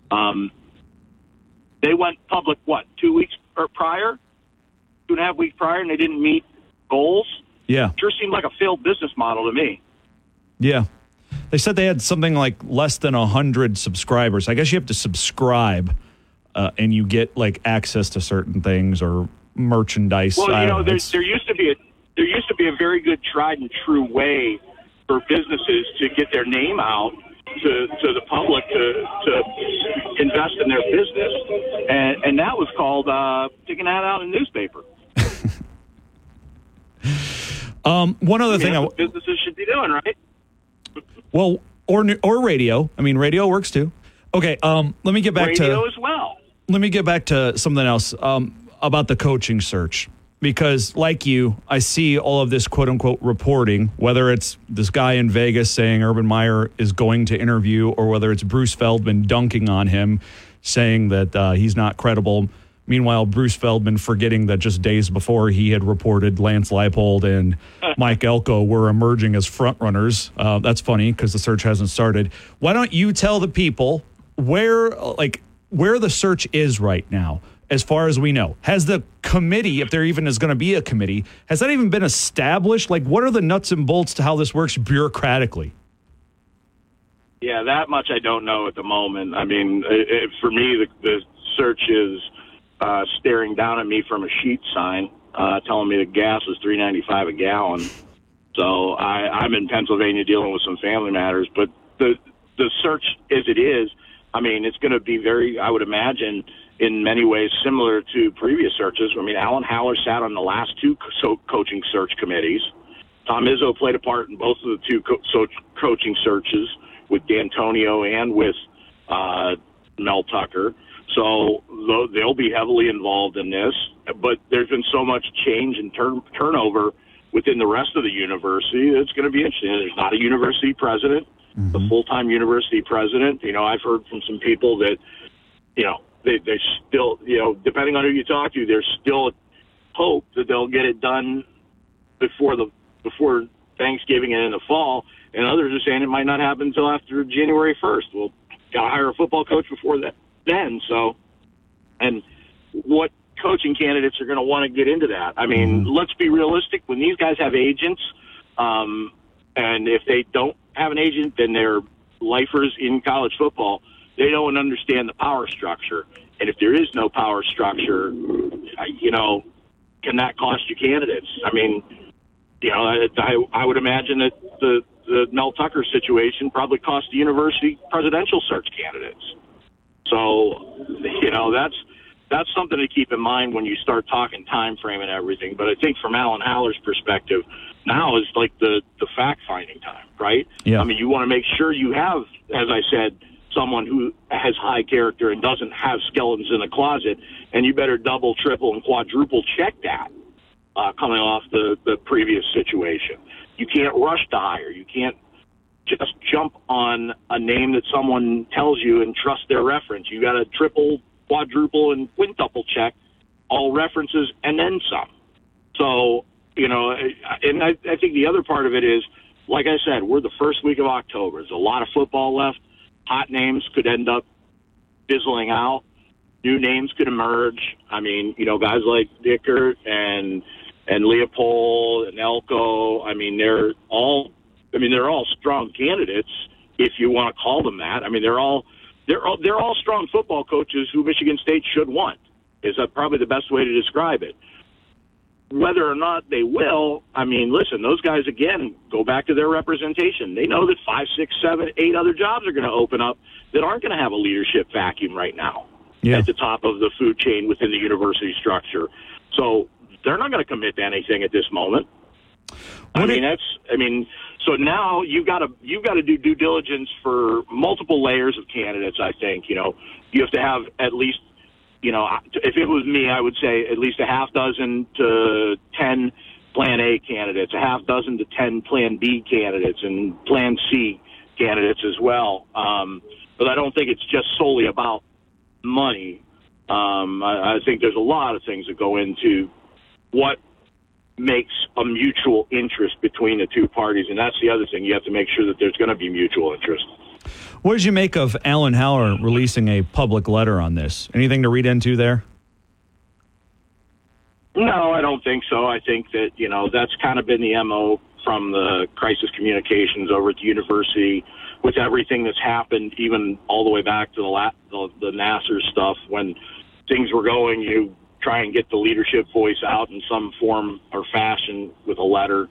they went public, 2 weeks prior? 2.5 weeks prior, and they didn't meet goals? Yeah. Sure seemed like a failed business model to me. Yeah. They said they had something like less than 100 subscribers. I guess you have to subscribe, and you get access to certain things or merchandise. Well, there used to be a very good tried and true way for businesses to get their name out to the public to invest in their business, and that was called sticking that out in the newspaper. One other thing, that's what businesses should be doing, right? Well, or radio. Radio works too. Okay, let me get back radio as well. Let me get back to something else about the coaching search. Because, like you, I see all of this quote-unquote reporting, whether it's this guy in Vegas saying Urban Meyer is going to interview, or whether it's Bruce Feldman dunking on him, saying that he's not credible. Meanwhile, Bruce Feldman forgetting that just days before he had reported Lance Leipold and Mike Elko were emerging as frontrunners. That's funny because the search hasn't started. Why don't you tell the people where the search is right now? As far as we know, has the committee, if there even is going to be a committee, has that even been established? What are the nuts and bolts to how this works bureaucratically? Yeah, that much I don't know at the moment. For me, the search is staring down at me from a sheet sign, telling me that gas is $3.95 a gallon. So I'm in Pennsylvania dealing with some family matters, but the search as it is, it's going to be very, I would imagine, in many ways similar to previous searches. Alan Haller sat on the last two coaching search committees. Tom Izzo played a part in both of the two coaching searches with D'Antonio and with Mel Tucker. So they'll be heavily involved in this. But there's been so much change and turnover within the rest of the university. It's going to be interesting. There's not a university president, the full-time university president. I've heard from some people that, they still, depending on who you talk to, there's still hope that they'll get it done before Thanksgiving and in the fall. And others are saying it might not happen until after January 1st. Well, got to hire a football coach before that then. So, and what coaching candidates are going to want to get into that? Let's be realistic. When these guys have agents, and if they don't have an agent, then they're lifers in college football. They don't understand the power structure. And if there is no power structure, can that cost you candidates? I would imagine that the Mel Tucker situation probably cost the university presidential search candidates. So, that's something to keep in mind when you start talking time frame and everything. But I think from Alan Haller's perspective, now is the fact-finding time, right? Yeah. You want to make sure you have, as I said, someone who has high character and doesn't have skeletons in the closet, and you better double, triple, and quadruple check that coming off the previous situation. You can't rush to hire. You can't just jump on a name that someone tells you and trust their reference. You got to triple, quadruple, and quintuple check all references and then some. So, and I think the other part of it is, like I said, we're the first week of October. There's a lot of football left. Hot names could end up fizzling out. New names could emerge. Guys like Dickert and and Leopold and Elko. I mean, they're all strong candidates, if you want to call them that. I mean, they're all strong football coaches who Michigan State should want. Is probably the best way to describe it. Whether or not they will, I mean, listen, those guys, again, go back to their representation. They know that 5, 6, 7, 8 other jobs are going to open up that aren't going to have a leadership vacuum right now at the top of the food chain within the university structure. So they're not going to commit to anything at this moment. So now you've got to do due diligence for multiple layers of candidates. I think you have to have at least. If it was me, I would say at least a half dozen to 10 Plan A candidates, a half dozen to 10 Plan B candidates, and Plan C candidates as well. But I don't think it's just solely about money. I think there's a lot of things that go into what makes a mutual interest between the two parties, and that's the other thing. You have to make sure that there's going to be mutual interest. What did you make of Alan Haller releasing a public letter on this? Anything to read into there? No, I don't think so. I think that, that's kind of been the MO from the crisis communications over at the university with everything that's happened, even all the way back to the Nassar stuff. When things were going, you try and get the leadership voice out in some form or fashion with a letter.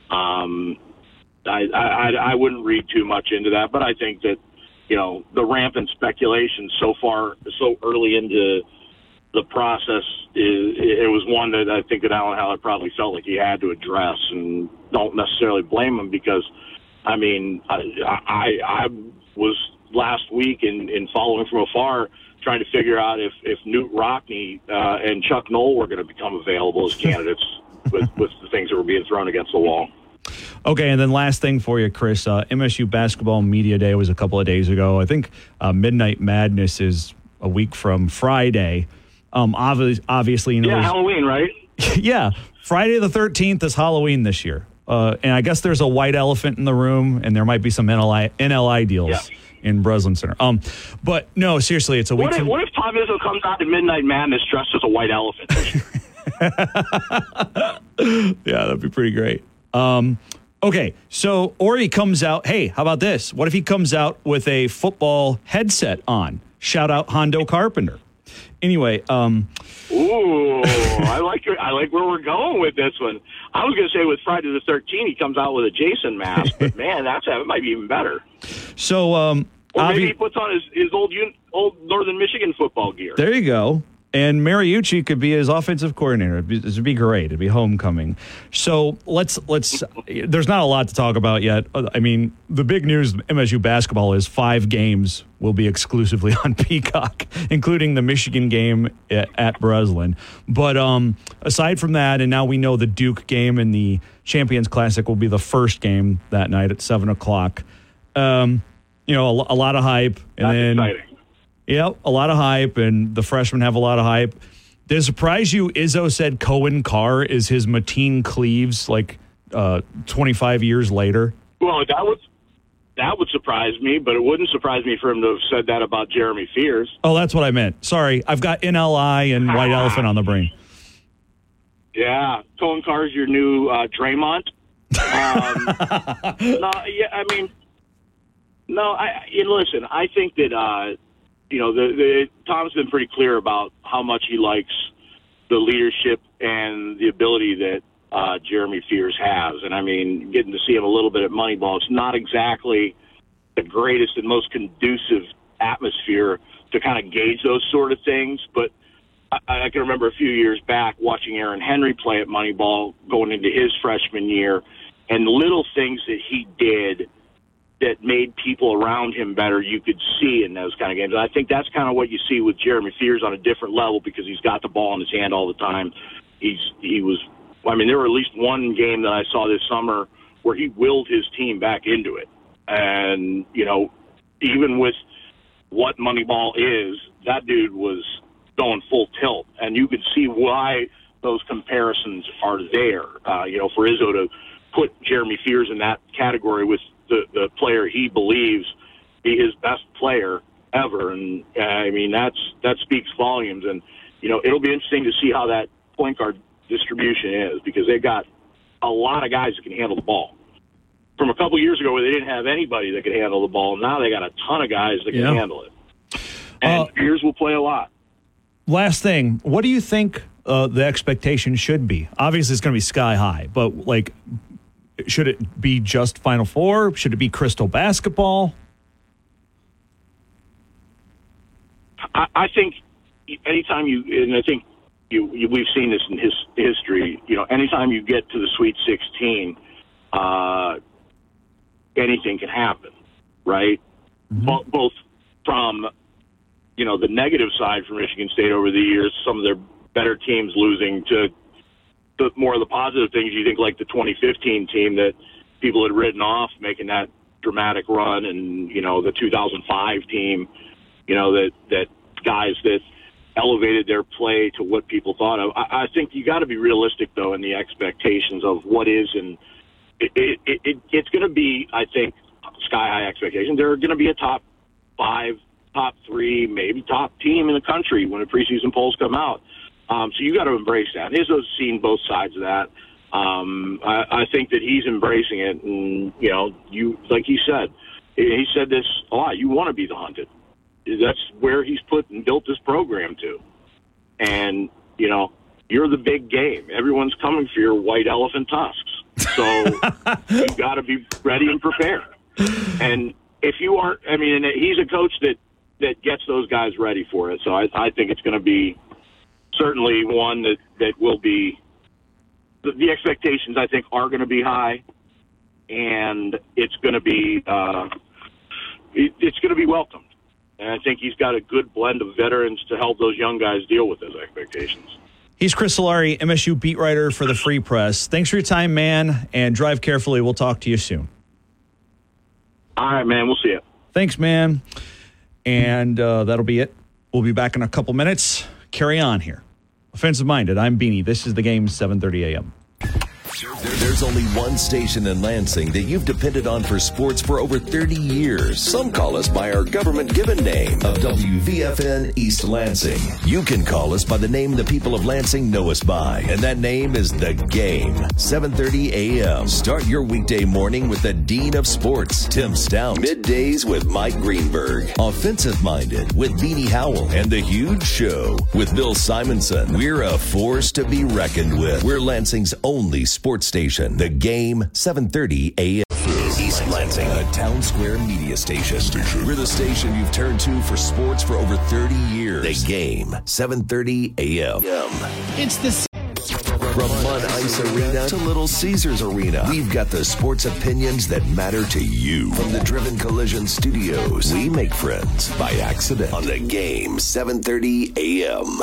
I wouldn't read too much into that, but I think that, the rampant speculation so early into the process, it was one that I think that Alan Haller probably felt like he had to address, and don't necessarily blame him because, I mean, I was last week in following from afar trying to figure out if Newt Rockne and Chuck Knoll were going to become available as candidates with the things that were being thrown against the wall. Okay, and then last thing for you, Chris. MSU Basketball Media Day was a couple of days ago. I think Midnight Madness is a week from Friday. Obviously, Halloween, right? Yeah, Friday the 13th is Halloween this year. And I guess there's a white elephant in the room, and there might be some NLI deals in Breslin Center. But no, seriously, it's a week. What if Tom Izzo comes out to Midnight Madness dressed as a white elephant this year? Yeah, that'd be pretty great. Okay, or he comes out, hey, how about this? What if he comes out with a football headset on? Shout out Hondo Carpenter. Anyway, ooh, I like where we're going with this one. I was going to say with Friday the 13th, he comes out with a Jason mask, but man, it might be even better. So, or maybe he puts on his old Northern Michigan football gear. There you go. And Mariucci could be his offensive coordinator. It'd be great. It'd be homecoming. So let's. There's not a lot to talk about yet. I mean, the big news MSU basketball is 5 games will be exclusively on Peacock, including the Michigan game at Breslin. But aside from that, and now we know the Duke game and the Champions Classic will be the first game that night at 7:00. A lot of hype. And That's then, exciting. Yep, a lot of hype, and the freshmen have a lot of hype. Did it surprise you Izzo said Cohen Carr is his Mateen Cleaves 25 years later? Well, that would surprise me, but it wouldn't surprise me for him to have said that about Jeremy Fears. Oh, that's what I meant. Sorry, I've got NLI and White Elephant on the brain. Yeah, Cohen Carr's your new Draymond. Listen, I think that Tom's been pretty clear about how much he likes the leadership and the ability that Jeremy Fears has. And, I mean, getting to see him a little bit at Moneyball, it's not exactly the greatest and most conducive atmosphere to kind of gauge those sort of things. But I can remember a few years back watching Aaron Henry play at Moneyball going into his freshman year, and the little things that he did that made people around him better, you could see in those kind of games. And I think that's kind of what you see with Jeremy Fears on a different level because he's got the ball in his hand all the time. There were at least one game that I saw this summer where he willed his team back into it. And, even with what Moneyball is, that dude was going full tilt. And you could see why those comparisons are there, for Izzo to put Jeremy Fears in that category with the player he believes be his best player ever. And, that speaks volumes. And, it'll be interesting to see how that point guard distribution is, because they've got a lot of guys that can handle the ball. From a couple years ago where they didn't have anybody that could handle the ball, now they got a ton of guys that can handle it. And Pierce will play a lot. Last thing, what do you think the expectation should be? Obviously, it's going to be sky high, but like, should it be just Final Four? Should it be Crystal basketball? I think anytime and I think we've seen this in history. Anytime you get to the Sweet 16, anything can happen, right? Mm-hmm. Both from the negative side for Michigan State over the years, some of their better teams losing, to the more of the positive things. You think like the 2015 team that people had written off making that dramatic run, and the 2005 team, that guys that elevated their play to what people thought of. I think you got to be realistic though in the expectations of what is, and it's going to be, I think, sky high expectations. They're going to be a top 5, top 3, maybe top team in the country when the preseason polls come out. So you got to embrace that. Izzo's seen both sides of that. I think that he's embracing it, and you like he said this a lot. You want to be the hunted. That's where he's put and built this program to. And you're the big game. Everyone's coming for your white elephant tusks. So you got to be ready and prepared. And if you aren't, and he's a coach that gets those guys ready for it. So I think it's going to be certainly one that will be, the expectations I think are going to be high, and it's going to be welcomed. And I think he's got a good blend of veterans to help those young guys deal with those expectations. He's Chris Solari, MSU beat writer for the Free Press. Thanks for your time, man, and drive carefully. We'll talk to you soon. All right, man. We'll see you. Thanks, man. And that'll be it. We'll be back in a couple minutes. Carry on here. Offensive Minded, I'm Beanie. This is the game, 7:30 a.m. There's only one station in Lansing that you've depended on for sports for over 30 years. Some call us by our government-given name of WVFN East Lansing. You can call us by the name the people of Lansing know us by, and that name is The Game, 7:30 a.m. Start your weekday morning with the Dean of Sports, Tim Stout. Middays with Mike Greenberg. Offensive-Minded with Beanie Howell. And The Huge Show with Bill Simonson. We're a force to be reckoned with. We're Lansing's only sports station. The Game, 7:30 a.m. East Lansing, a Town Square media station. We're the station you've turned to for sports for over 30 years. The Game, 7:30 a.m. It's the... From Mud Ice Arena to Little Caesars Arena, we've got the sports opinions that matter to you. From the Driven Collision Studios, we make friends by accident. On The Game, 7:30 a.m.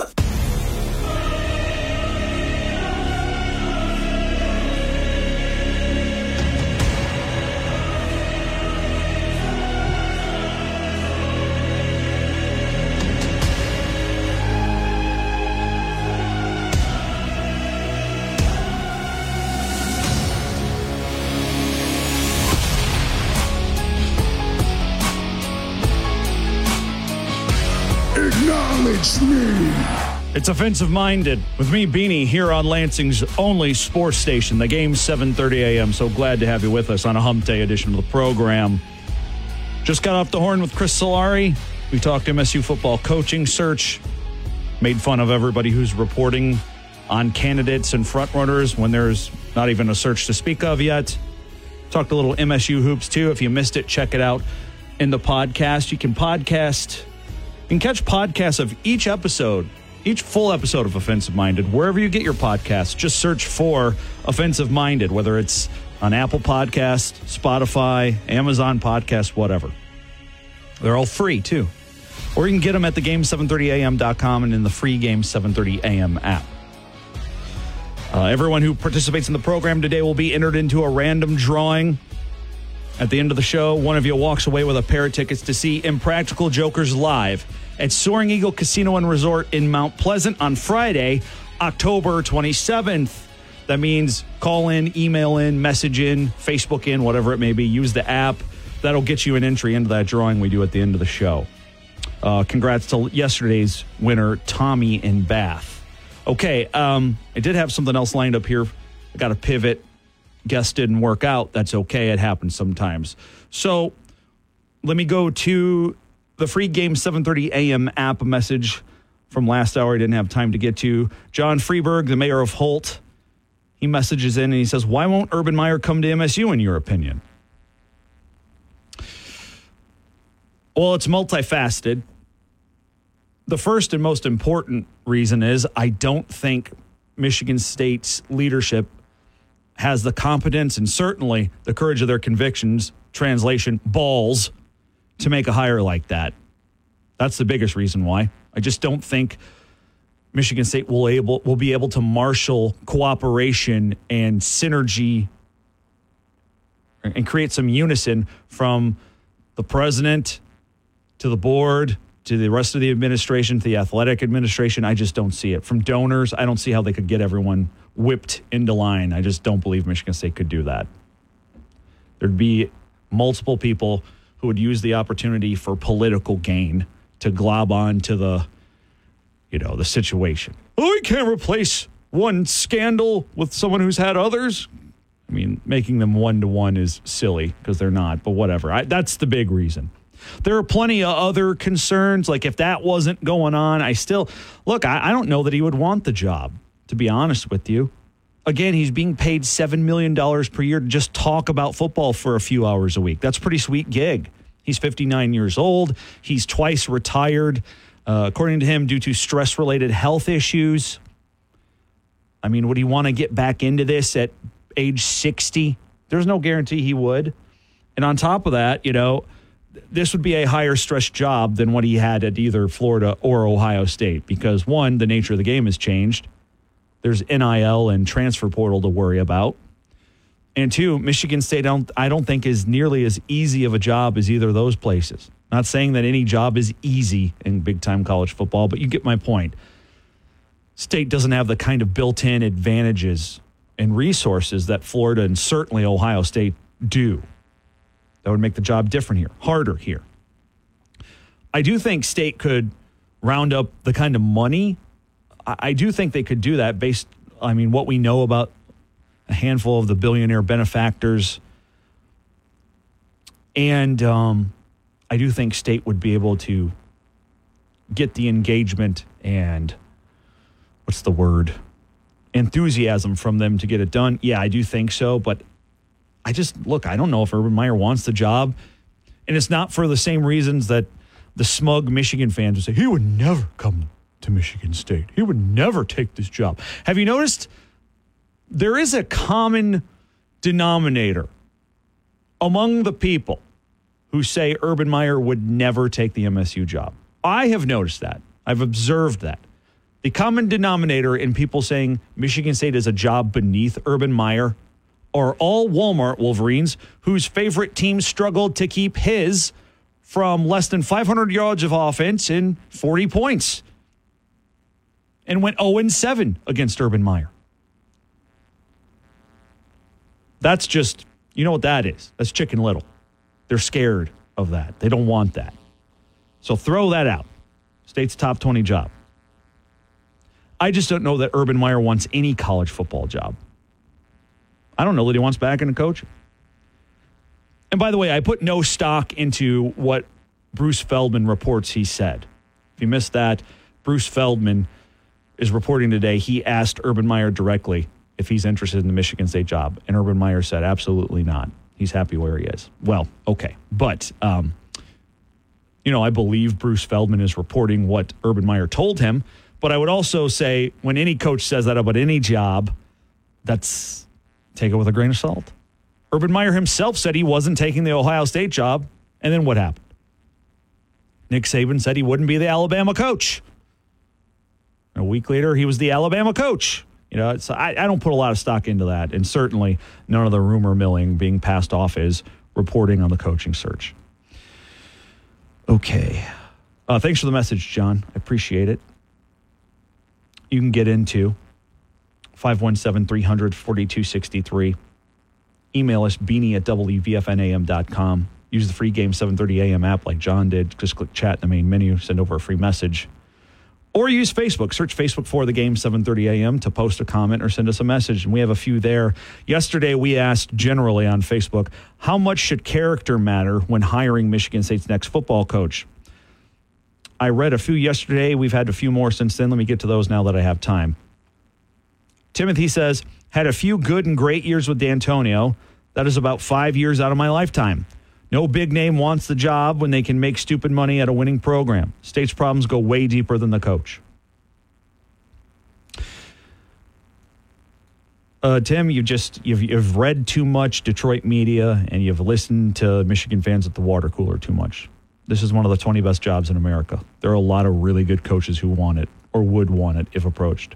It's Offensive Minded with me, Beanie, here on Lansing's only sports station. The Game, 7:30 a.m. So glad to have you with us on a hump day edition of the program. Just got off the horn with Chris Solari. We talked MSU football coaching search. Made fun of everybody who's reporting on candidates and frontrunners when there's not even a search to speak of yet. Talked a little MSU hoops, too. If you missed it, check it out in the podcast. You can catch podcasts of each episode, each full episode of Offensive Minded, wherever you get your podcasts. Just search for Offensive Minded, whether it's on Apple Podcasts, Spotify, Amazon Podcasts, whatever. They're all free, too. Or you can get them at thegame730am.com and in the free Game 730 AM app. Everyone who participates in the program today will be entered into a random drawing. At the end of the show, one of you walks away with a pair of tickets to see Impractical Jokers live at Soaring Eagle Casino and Resort in Mount Pleasant on Friday, October 27th. That means call in, email in, message in, Facebook in, whatever it may be. Use the app. That'll get you an entry into that drawing we do at the end of the show. Congrats to yesterday's winner, Tommy in Bath. Okay, I did have something else lined up here. I got to pivot. Guest didn't work out. That's okay. It happens sometimes. So let me go to the free Game 7:30 a.m. app message from last hour. I didn't have time to get to. John Freeberg, the mayor of Holt, he messages in and he says, why won't Urban Meyer come to MSU in your opinion? Well, it's multifaceted. The first and most important reason is I don't think Michigan State's leadership has the competence and certainly the courage of their convictions, translation, balls, to make a hire like that. That's the biggest reason why. I just don't think Michigan State will be able to marshal cooperation and synergy and create some unison from the president to the board to the rest of the administration, to the athletic administration. I just don't see it. From donors, I don't see how they could get everyone whipped into line. I just don't believe Michigan State could do that. There'd be multiple people who would use the opportunity for political gain to glob on to the situation. Oh, we can't replace one scandal with someone who's had others. I mean, making them one-to-one is silly because they're not, but whatever. That's the big reason. There are plenty of other concerns. Like if that wasn't going on, I don't know that he would want the job, to be honest with you. Again, he's being paid $7 million per year to just talk about football for a few hours a week. That's a pretty sweet gig. He's 59 years old. He's twice retired, according to him, due to stress-related health issues. I mean, would he want to get back into this at age 60? There's no guarantee he would. And on top of that, this would be a higher stress job than what he had at either Florida or Ohio State because, one, the nature of the game has changed. There's NIL and transfer portal to worry about. And two, Michigan State, I don't think is nearly as easy of a job as either of those places. Not saying that any job is easy in big-time college football, but you get my point. State doesn't have the kind of built-in advantages and resources that Florida and certainly Ohio State do. That would make the job different here, harder here. I do think State could round up the kind of money. I do think they could do that based, what we know about a handful of the billionaire benefactors. And I do think State would be able to get the engagement and, enthusiasm from them to get it done. Yeah, I do think so, but I don't know if Urban Meyer wants the job. And it's not for the same reasons that the smug Michigan fans would say, he would never come to Michigan State. He would never take this job. Have you noticed there is a common denominator among the people who say Urban Meyer would never take the MSU job? I have noticed that. I've observed that. The common denominator in people saying Michigan State is a job beneath Urban Meyer are all Walmart Wolverines whose favorite team struggled to keep his from less than 500 yards of offense and 40 points and went 0-7 against Urban Meyer. That's just, you know what that is? That's Chicken Little. They're scared of that. They don't want that. So throw that out. State's top 20 job. I just don't know that Urban Meyer wants any college football job. I don't know that he wants back into coaching. And by the way, I put no stock into what Bruce Feldman reports he said. If you missed that, Bruce Feldman is reporting today he asked Urban Meyer directly if he's interested in the Michigan State job. And Urban Meyer said absolutely not. He's happy where he is. Well, okay. But, I believe Bruce Feldman is reporting what Urban Meyer told him. But I would also say when any coach says that about any job, take it with a grain of salt. Urban Meyer himself said he wasn't taking the Ohio State job. And then what happened? Nick Saban said he wouldn't be the Alabama coach. A week later, he was the Alabama coach. So I don't put a lot of stock into that. And certainly none of the rumor milling being passed off as reporting on the coaching search. Okay. Thanks for the message, John. I appreciate it. You can get into 517-300-4263. Email us, beanie@wvfnam.com. Use the free Game 730 AM app like John did. Just click chat in the main menu, send over a free message. Or use Facebook. Search Facebook for the Game 7:30 a.m. to post a comment or send us a message. And we have a few there. Yesterday, we asked generally on Facebook, how much should character matter when hiring Michigan State's next football coach? I read a few yesterday. We've had a few more since then. Let me get to those now that I have time. Timothy says, had a few good and great years with D'Antonio. That is about 5 years out of my lifetime. No big name wants the job when they can make stupid money at a winning program. State's problems go way deeper than the coach. Tim, you've read too much Detroit media and you've listened to Michigan fans at the water cooler too much. This is one of the 20 best jobs in America. There are a lot of really good coaches who want it or would want it if approached.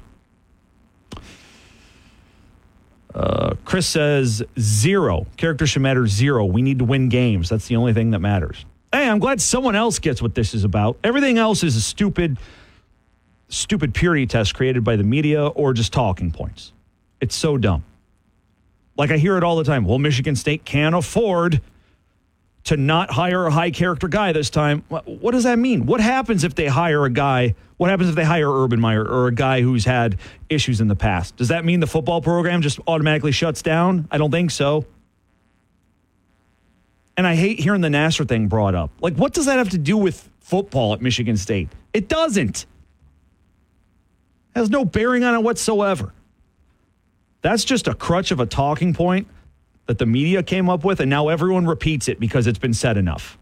Chris says 0. Character should matter 0. We need to win games. That's the only thing that matters. Hey, I'm glad someone else gets what this is about. Everything else is a stupid purity test created by the media or just talking points. It's so dumb. Like I hear it all the time. Well, Michigan State can't afford to not hire a high character guy this time. What does that mean? What happens if they hire a guy? What happens if they hire Urban Meyer or a guy who's had issues in the past? Does that mean the football program just automatically shuts down? I don't think so. And I hate hearing the Nassar thing brought up. Like, what does that have to do with football at Michigan State? It doesn't. It has no bearing on it whatsoever. That's just a crutch of a talking point that the media came up with, and now everyone repeats it because it's been said enough.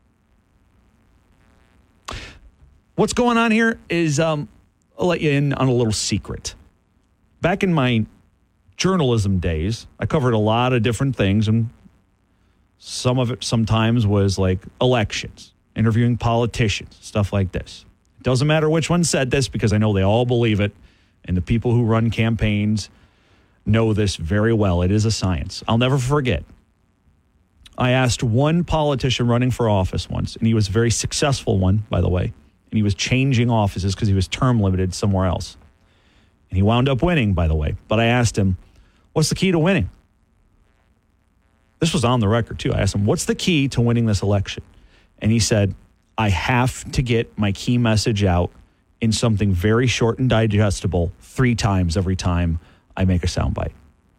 What's going on here is I'll let you in on a little secret. Back in my journalism days, I covered a lot of different things, and some of it sometimes was like elections, interviewing politicians, stuff like this. It doesn't matter which one said this because I know they all believe it, and the people who run campaigns know this very well. It is a science. I'll never forget. I asked one politician running for office once, and he was a very successful one, by the way, and he was changing offices because he was term limited somewhere else. And he wound up winning, by the way. But I asked him, what's the key to winning? This was on the record, too. I asked him, what's the key to winning this election? And he said, I have to get my key message out in something very short and digestible 3 times every time I make a soundbite.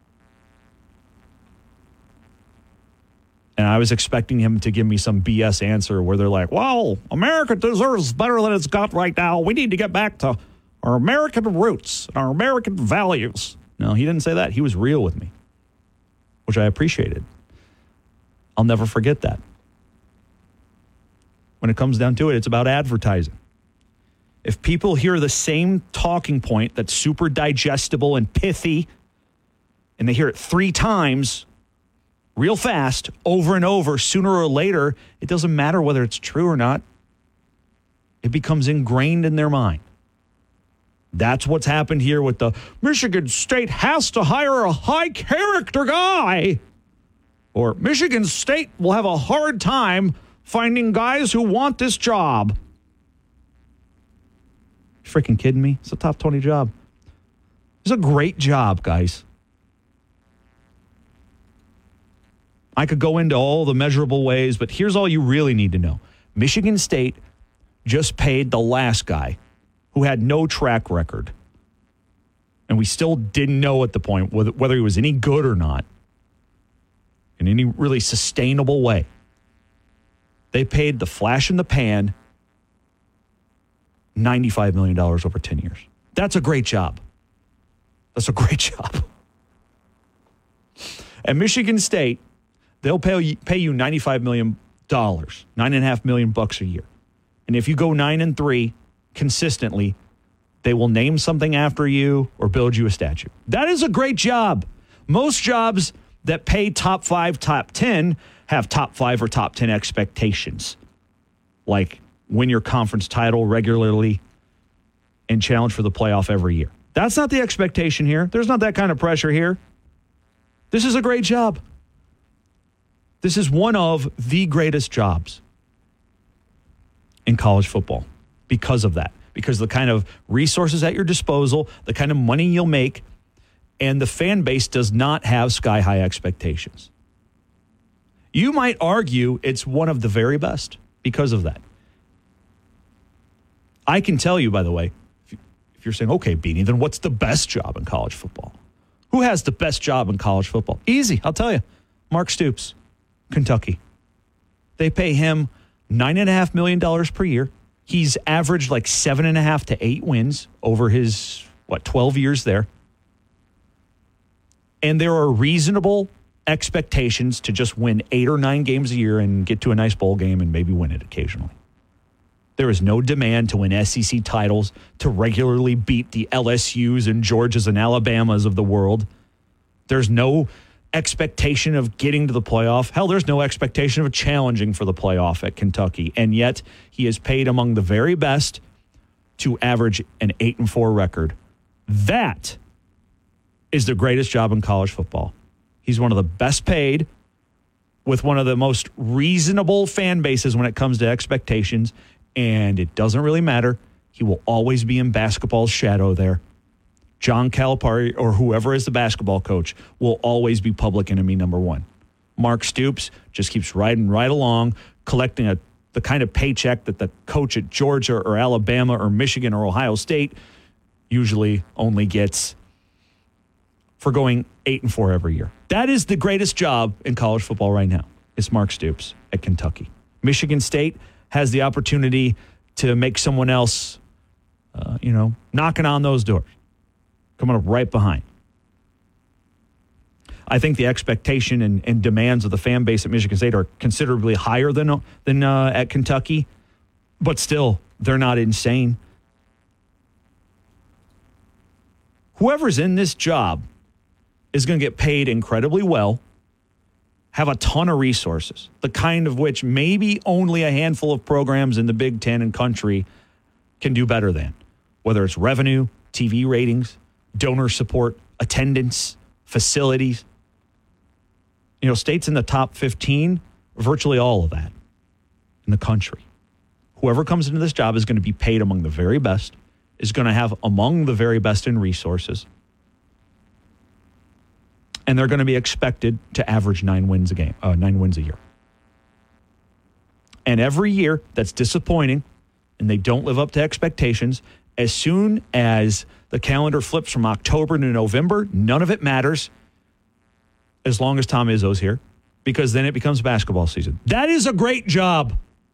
And I was expecting him to give me some BS answer where they're like, well, America deserves better than it's got right now. We need to get back to our American roots, our American values. No, he didn't say that. He was real with me, which I appreciated. I'll never forget that. When it comes down to it, it's about advertising. If people hear the same talking point that's super digestible and pithy, and they hear it 3 times real fast, over and over, sooner or later, it doesn't matter whether it's true or not. It becomes ingrained in their mind. That's what's happened here with the Michigan State has to hire a high character guy. Or Michigan State will have a hard time finding guys who want this job. Freaking kidding me? It's a top 20 job. It's a great job, guys. I could go into all the measurable ways, but here's all you really need to know. Michigan State just paid the last guy who had no track record. And we still didn't know at the point whether he was any good or not in any really sustainable way. They paid the flash in the pan $95 million over 10 years. That's a great job. That's a great job. At Michigan State, they'll pay you $95 million, $9.5 million a year. And if you go 9-3 consistently, they will name something after you or build you a statue. That is a great job. Most jobs that pay top 5, top 10 have top 5 or top 10 expectations. Like win your conference title regularly and challenge for the playoff every year. That's not the expectation here. There's not that kind of pressure here. This is a great job. This is one of the greatest jobs in college football because of that. Because the kind of resources at your disposal, the kind of money you'll make, and the fan base does not have sky-high expectations. You might argue it's one of the very best because of that. I can tell you, by the way, if you're saying, okay, Beanie, then what's the best job in college football? Who has the best job in college football? Easy, I'll tell you. Mark Stoops, Kentucky. They pay him $9.5 million per year. He's averaged like 7.5 to 8 wins over his, 12 years there. And there are reasonable expectations to just win 8 or 9 games a year and get to a nice bowl game and maybe win it occasionally. There is no demand to win SEC titles, to regularly beat the LSUs and Georgias and Alabamas of the world. There's no expectation of getting to the playoff. Hell, there's no expectation of challenging for the playoff at Kentucky. And yet he is paid among the very best to average an 8-4 record. That is the greatest job in college football. He's one of the best paid with one of the most reasonable fan bases when it comes to expectations. And it doesn't really matter. He will always be in basketball's shadow there. John Calipari or whoever is the basketball coach will always be public enemy number one. Mark Stoops just keeps riding right along, collecting the kind of paycheck that the coach at Georgia or Alabama or Michigan or Ohio State usually only gets for going 8-4 every year. That is the greatest job in college football right now. It's Mark Stoops at Kentucky. Michigan State has the opportunity to make someone else, knocking on those doors, coming up right behind. I think the expectation and demands of the fan base at Michigan State are considerably higher than at Kentucky, but still, they're not insane. Whoever's in this job is going to get paid incredibly well, have a ton of resources, the kind of which maybe only a handful of programs in the Big Ten and country can do better than, whether it's revenue, TV ratings, donor support, attendance, facilities. States in the top 15, virtually all of that in the country. Whoever comes into this job is going to be paid among the very best, is going to have among the very best in resources, and they're going to be expected to average 9 wins a year. And every year that's disappointing and they don't live up to expectations, as soon as the calendar flips from October to November, none of it matters as long as Tom Izzo's here, because then it becomes basketball season. That is a great job.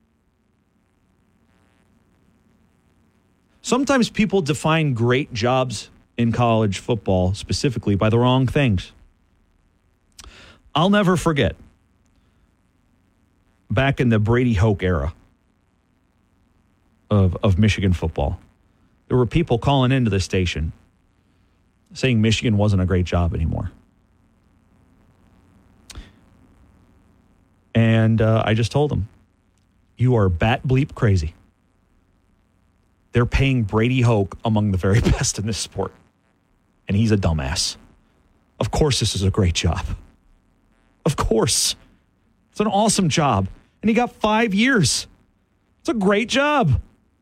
Sometimes people define great jobs in college football specifically by the wrong things. I'll never forget back in the Brady Hoke era of Michigan football, there were people calling into the station saying Michigan wasn't a great job anymore. And I just told them, you are bat bleep crazy. They're paying Brady Hoke among the very best in this sport. And he's a dumbass. Of course this is a great job. Of course. It's an awesome job. And he got 5 years. It's a great job.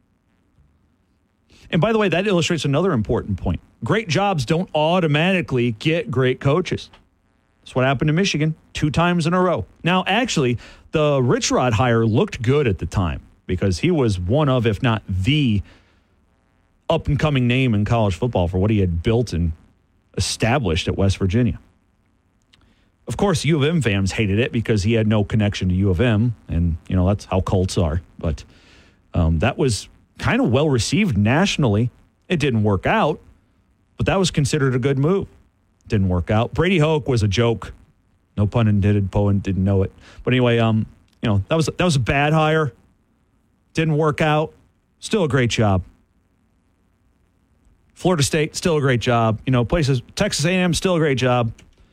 And by the way, that illustrates another important point. Great jobs don't automatically get great coaches. That's what happened to Michigan 2 times in a row. Now, actually, the Rich Rod hire looked good at the time because he was one of, if not the up-and-coming name in college football for what he had built and established at West Virginia. Of course, U of M fans hated it because he had no connection to U of M, and, that's how Colts are. But that was kind of well-received nationally. It didn't work out, but that was considered a good move. Didn't work out. Brady Hoke was a joke. No pun intended. Poen didn't know it. But anyway, that was a bad hire. Didn't work out. Still a great job. Florida State, still a great job. Places, Texas A&M, still a great job.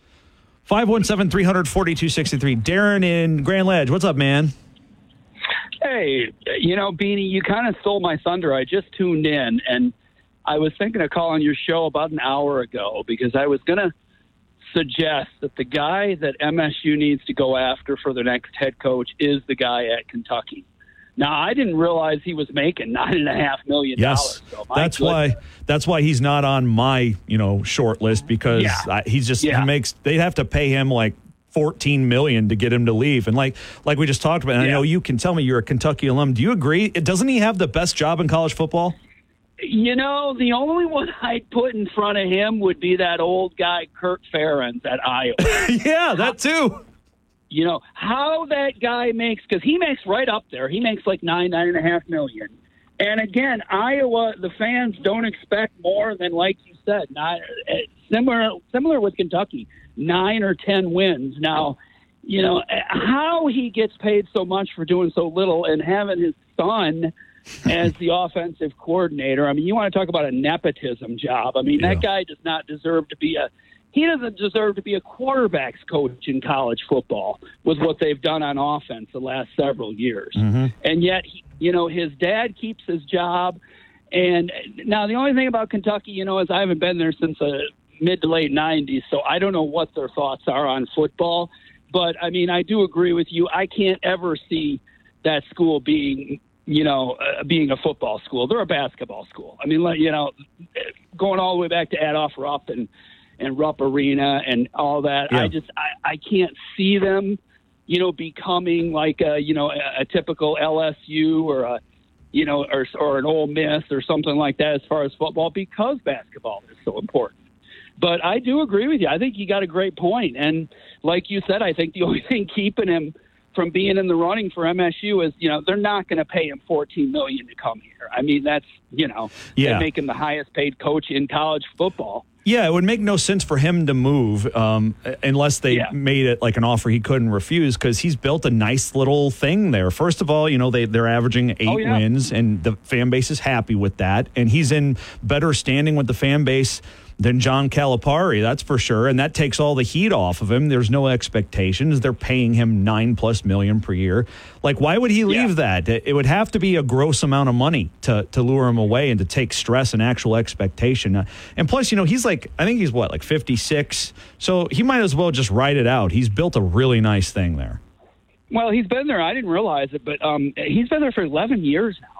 517-300-4263. Darren in Grand Ledge. What's up, man? Hey, Beanie, you kind of stole my thunder. I just tuned in, and I was thinking of calling your show about an hour ago because I was going to suggest that the guy that MSU needs to go after for their next head coach is the guy at Kentucky. Now, I didn't realize he was making $9.5 million. Yes, so that's why he's not on my short list because he's just he makes. They'd have to pay him like $14 million to get him to leave. And like we just talked about, and I know you can tell me you're a Kentucky alum. Do you agree? Doesn't he have the best job in college football? You know, the only one I'd put in front of him would be that old guy, Kirk Ferentz at Iowa. Yeah, that too. You know, how that guy makes, because he makes right up there. He makes like $9.5 million. And again, Iowa, the fans don't expect more than, like you said, similar with Kentucky, 9 or 10 wins. Now, you know, how he gets paid so much for doing so little and having his son as the offensive coordinator. I mean, you want to talk about a nepotism job. I mean, that guy does not deserve to be he doesn't deserve to be a quarterback's coach in college football with what they've done on offense the last several years. Mm-hmm. And yet, you know, his dad keeps his job. And now the only thing about Kentucky, you know, is I haven't been there since the mid to late 90s, so I don't know what their thoughts are on football. But, I mean, I do agree with you. I can't ever see that school being a football school. They're a basketball school. I mean, you know, going all the way back to Adolph Rupp and Rupp Arena and all that. Yeah. I can't see them, you know, becoming like a typical LSU or or an Ole Miss or something like that as far as football, because basketball is so important. But I do agree with you. I think you got a great point. And like you said, I think the only thing keeping him from being in the running for MSU is, you know, they're not going to pay him $14 million to come here. I mean, that's, you know, they make him the highest paid coach in college football. Yeah, it would make no sense for him to move unless they made it like an offer he couldn't refuse, because he's built a nice little thing there. First of all, you know, they're averaging 8 wins, and the fan base is happy with that. And he's in better standing with the fan base than John Calipari, that's for sure. And that takes all the heat off of him. There's no expectations. They're paying him $9+ million per year. Like, why would he leave that? It would have to be a gross amount of money to lure him away and to take stress and actual expectation. And plus, you know, he's like, I think he's like 56. So he might as well just ride it out. He's built a really nice thing there. Well, he's been there. I didn't realize it, but he's been there for 11 years now.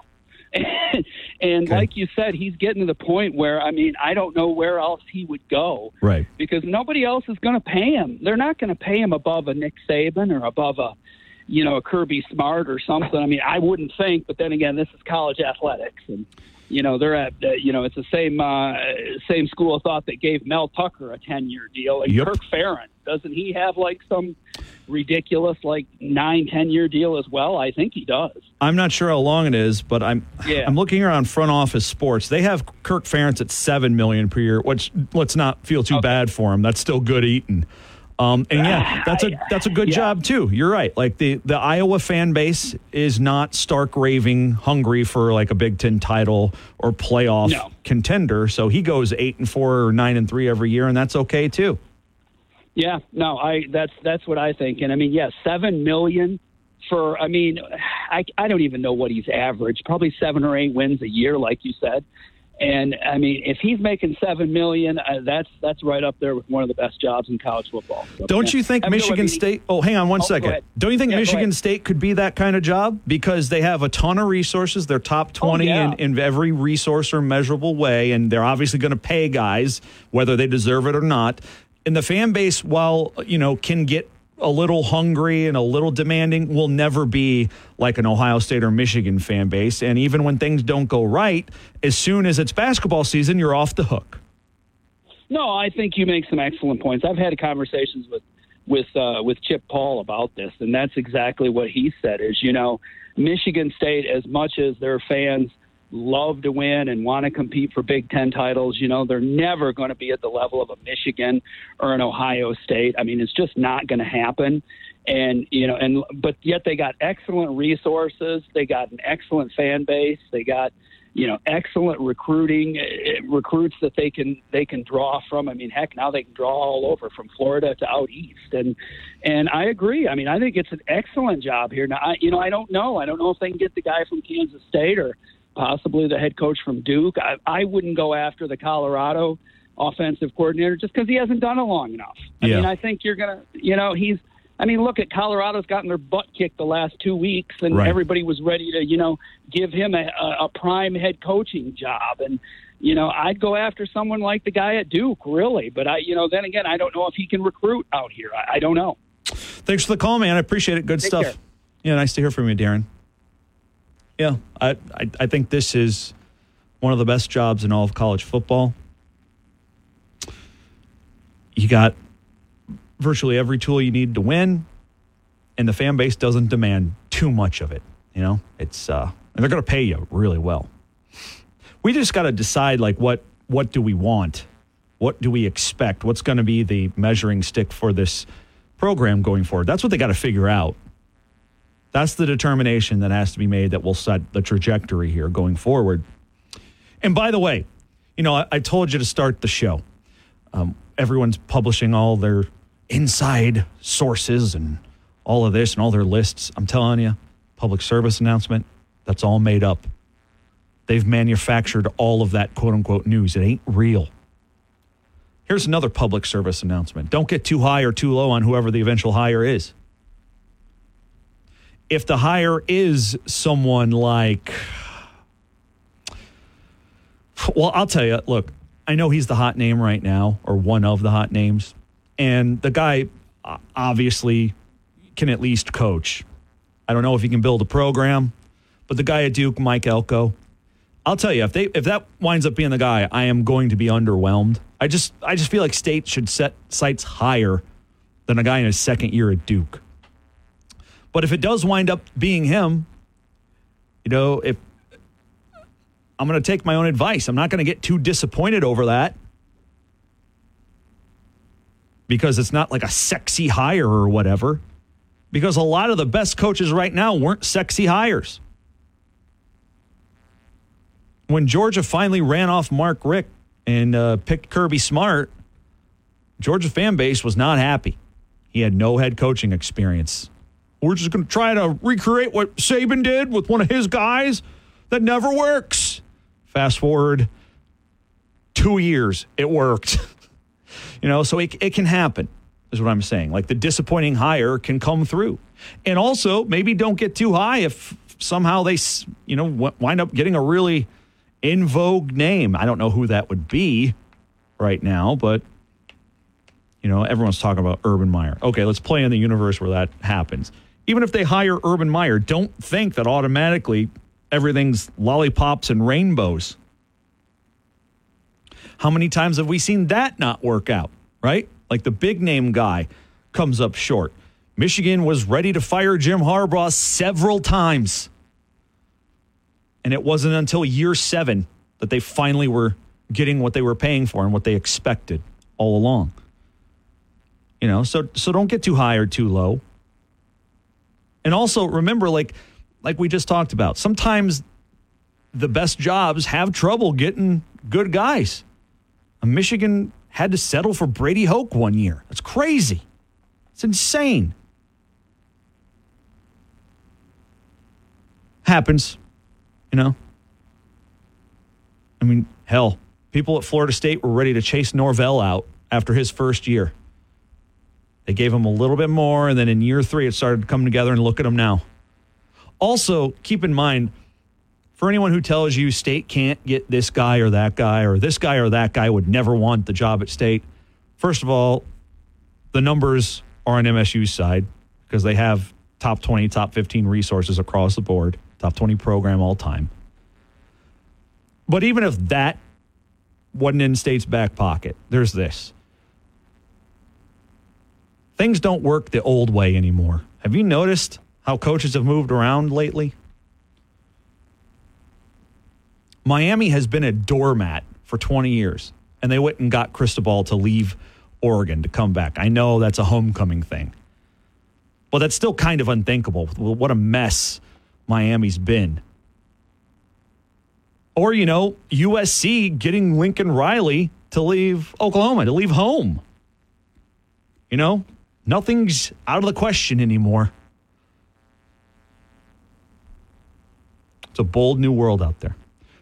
And like you said, he's getting to the point where, I mean, I don't know where else he would go. Right. Because nobody else is going to pay him. They're not going to pay him above a Nick Saban or above a Kirby Smart or something. I mean, I wouldn't think, but then again, this is college athletics. And, you know, they're at, it's the same school of thought that gave Mel Tucker a 10-year deal. And Kirk Ferentz, doesn't he have like some ridiculous 9-10-year deal as well? I think he does. I'm not sure how long it is, but I'm looking around Front Office Sports. They have Kirk Ferentz at $7 million per year, which, let's not feel too bad for him. That's still good eating. And that's a good job too. You're right. Like the Iowa fan base is not stark raving hungry for like a Big Ten title or playoff contender. So he goes 8-4 or 9-3 every year, and that's okay too. Yeah, no, that's what I think. And I mean, $7 million for, I mean, I don't even know what he's averaged, probably 7 or 8 wins a year, like you said. And I mean, if he's making $7 million, that's right up there with one of the best jobs in college football. So, don't you think Michigan State? Oh, hang on one second. Don't you think Michigan State could be that kind of job, because they have a ton of resources? They're top 20 in every resource or measurable way, and they're obviously going to pay guys whether they deserve it or not. And the fan base, while can get a little hungry and a little demanding, will never be like an Ohio State or Michigan fan base. And even when things don't go right, as soon as it's basketball season, you're off the hook. No, I think you make some excellent points. I've had conversations with Chip Paul about this, and that's exactly what he said is, Michigan State, as much as their fans love to win and want to compete for Big Ten titles, they're never going to be at the level of a Michigan or an Ohio State. I mean, it's just not going to happen. And, but yet they got excellent resources. They got an excellent fan base. They got, excellent recruits that they can draw from. I mean, heck, now they can draw all over from Florida to out east. And I agree. I mean, I think it's an excellent job here. Now, I don't know. I don't know if they can get the guy from Kansas State or possibly the head coach from Duke. I wouldn't go after the Colorado offensive coordinator just because he hasn't done it long enough. I mean, I think you're going to, look at Colorado's gotten their butt kicked the last 2 weeks, and everybody was ready to, give him a prime head coaching job. And, I'd go after someone like the guy at Duke, really. But then again, I don't know if he can recruit out here. I don't know. Thanks for the call, man. I appreciate it. Good Take stuff. care. Yeah, nice to hear from you, Darren. Yeah, I think this is one of the best jobs in all of college football. You got virtually every tool you need to win, and the fan base doesn't demand too much of it. You know, it's and they're going to pay you really well. We just got to decide, like, what do we want? What do we expect? What's going to be the measuring stick for this program going forward? That's what they got to figure out. That's the determination that has to be made that will set the trajectory here going forward. And by the way, you know, I told you to start the show. Everyone's publishing all their inside sources and all of this and all their lists. I'm telling you, public service announcement, that's all made up. They've manufactured all of that quote-unquote news. It ain't real. Here's another public service announcement. Don't get too high or too low on whoever the eventual hire is. If the hire is someone like, well, I'll tell you, look, I know he's the hot name right now, or one of the hot names, and the guy obviously can at least coach. I don't know if he can build a program, but the guy at Duke, Mike Elko, I'll tell you, if that winds up being the guy, I am going to be underwhelmed. I just feel like State should set sights higher than a guy in his second year at Duke. But if it does wind up being him, you know, if I'm going to take my own advice, I'm not going to get too disappointed over that because it's not like a sexy hire or whatever. Because a lot of the best coaches right now weren't sexy hires. When Georgia finally ran off Mark Richt and picked Kirby Smart, Georgia fan base was not happy. He had no head coaching experience. We're just going to try to recreate what Saban did with one of his guys. That never works. Fast forward 2 years, it worked. You know, so it can happen, is what I'm saying. Like, the disappointing hire can come through. And also, maybe don't get too high if somehow they, you know, wind up getting a really in vogue name. I don't know who that would be right now, but, you know, everyone's talking about Urban Meyer. Okay, let's play in the universe where that happens. Even if they hire Urban Meyer, don't think that automatically everything's lollipops and rainbows. How many times have we seen that not work out, right? Like, the big name guy comes up short. Michigan was ready to fire Jim Harbaugh several times. And it wasn't until year 7 that they finally were getting what they were paying for and what they expected all along. You know, so don't get too high or too low. And also remember, like we just talked about, sometimes the best jobs have trouble getting good guys. Michigan had to settle for Brady Hoke one year. That's crazy. It's insane. Happens, you know. I mean, hell, people at Florida State were ready to chase Norvell out after his first year. They gave him a little bit more, and then in year 3, it started to come together, and look at him now. Also, keep in mind, for anyone who tells you State can't get this guy or that guy, or this guy or that guy would never want the job at State, first of all, the numbers are on MSU's side because they have top 20, top 15 resources across the board, top 20 program all time. But even if that wasn't in State's back pocket, there's this. Things don't work the old way anymore. Have you noticed how coaches have moved around lately? Miami has been a doormat for 20 years, and they went and got Cristobal to leave Oregon to come back. I know that's a homecoming thing, but that's still kind of unthinkable. What a mess Miami's been. Or, you know, USC getting Lincoln Riley to leave Oklahoma, to leave home. You know, nothing's out of the question anymore. It's a bold new world out there.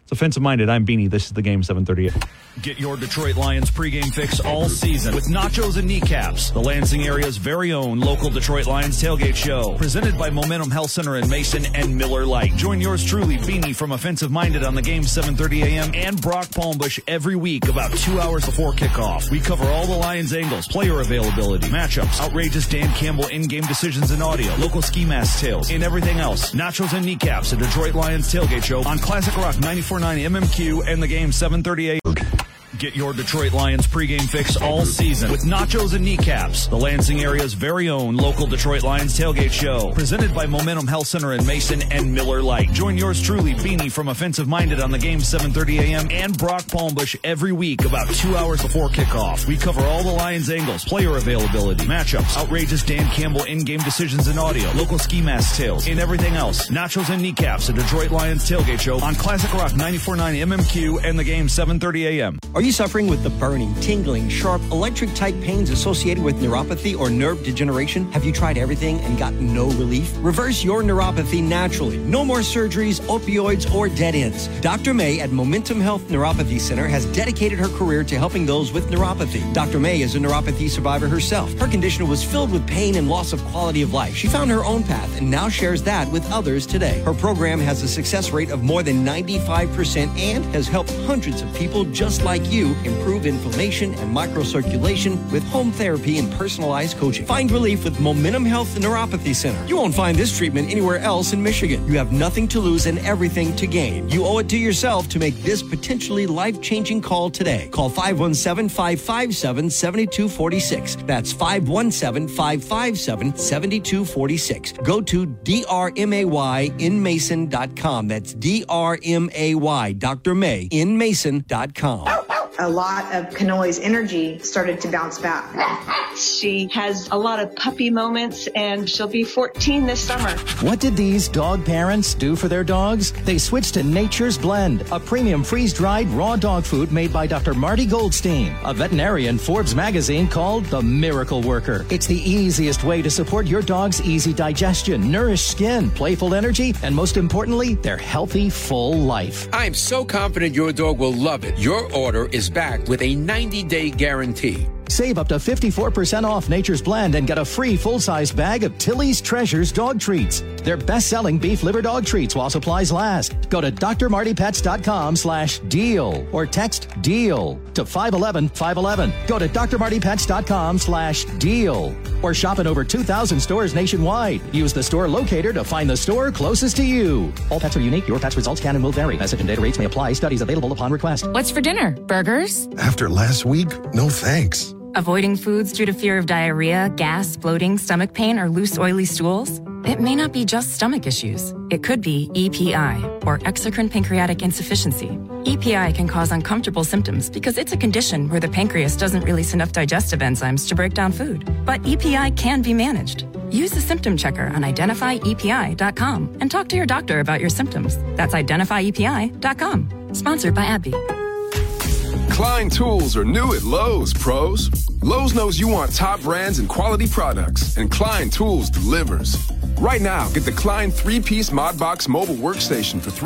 It's Offensive Minded. I'm Beanie. This is the Game 738. Get your Detroit Lions pregame fix all season with nachos and kneecaps. The Lansing area's very own local Detroit Lions tailgate show. Presented by Momentum Health Center in Mason and Miller Lite. Join yours truly, Beanie from Offensive Minded on the Game 7:30 a.m. and Brock Palmbush every week about 2 hours before kickoff. We cover all the Lions angles, player availability, matchups, outrageous Dan Campbell in-game decisions and audio, local ski mask tales, and everything else. Nachos and kneecaps, a Detroit Lions tailgate show on Classic Rock 94.9 MMQ and the Game 7:30 a.m. Get your Detroit Lions pregame fix all season with nachos and kneecaps. The Lansing area's very own local Detroit Lions tailgate show. Presented by Momentum Health Center in Mason and Miller Lite. Join yours truly, Beanie from Offensive Minded on the Game 7:30 a.m. and Brock Palmbush every week about 2 hours before kickoff. We cover all the Lions angles, player availability, matchups, outrageous Dan Campbell in-game decisions and audio, local ski mask tales, and everything else. Nachos and kneecaps, a Detroit Lions tailgate show on Classic Rock 94.9 MMQ and the Game 7:30 a.m. Are you suffering with the burning, tingling, sharp, electric-type pains associated with neuropathy or nerve degeneration? Have you tried everything and got no relief? Reverse your neuropathy naturally. No more surgeries, opioids, or dead ends. Dr. May at Momentum Health Neuropathy Center has dedicated her career to helping those with neuropathy. Dr. May is a neuropathy survivor herself. Her condition was filled with pain and loss of quality of life. She found her own path and now shares that with others today. Her program has a success rate of more than 95% and has helped hundreds of people just like you improve inflammation and microcirculation with home therapy and personalized coaching. Find relief with Momentum Health Neuropathy Center. You won't find this treatment anywhere else in Michigan. You have nothing to lose and everything to gain. You owe it to yourself to make this potentially life-changing call today. Call 517-557-7246. That's 517-557-7246. Go to drmayinmason.com. That's DRMAY, Dr. May, inmason.com. A lot of Kanoli's energy started to bounce back. She has a lot of puppy moments, and she'll be 14 this summer. What did these dog parents do for their dogs? They switched to Nature's Blend, a premium freeze-dried raw dog food made by Dr. Marty Goldstein, a veterinarian Forbes magazine called the Miracle Worker. It's the easiest way to support your dog's easy digestion, nourished skin, playful energy, and most importantly, their healthy, full life. I'm so confident your dog will love it. Your order is back with a 90-day guarantee. Save up to 54% off Nature's Blend and get a free full-size bag of Tilly's Treasures dog treats. They're best-selling beef liver dog treats while supplies last. Go to drmartypets.com/deal or text DEAL to 511-511. Go to drmartypets.com/deal or shop in over 2,000 stores nationwide. Use the store locator to find the store closest to you. All pets are unique. Your pet's results can and will vary. Message and data rates may apply. Studies available upon request. What's for dinner? Burgers? After last week, no thanks. Avoiding foods due to fear of diarrhea, gas, bloating, stomach pain, or loose, oily stools? It may not be just stomach issues. It could be EPI, or exocrine pancreatic insufficiency. EPI can cause uncomfortable symptoms because it's a condition where the pancreas doesn't release enough digestive enzymes to break down food. But EPI can be managed. Use the symptom checker on identifyepi.com and talk to your doctor about your symptoms. That's identifyepi.com. Sponsored by AbbVie. Klein tools are new at Lowe's, pros. Lowe's knows you want top brands and quality products, and Klein Tools delivers. Right now, get the Klein 3-piece ModBox mobile workstation for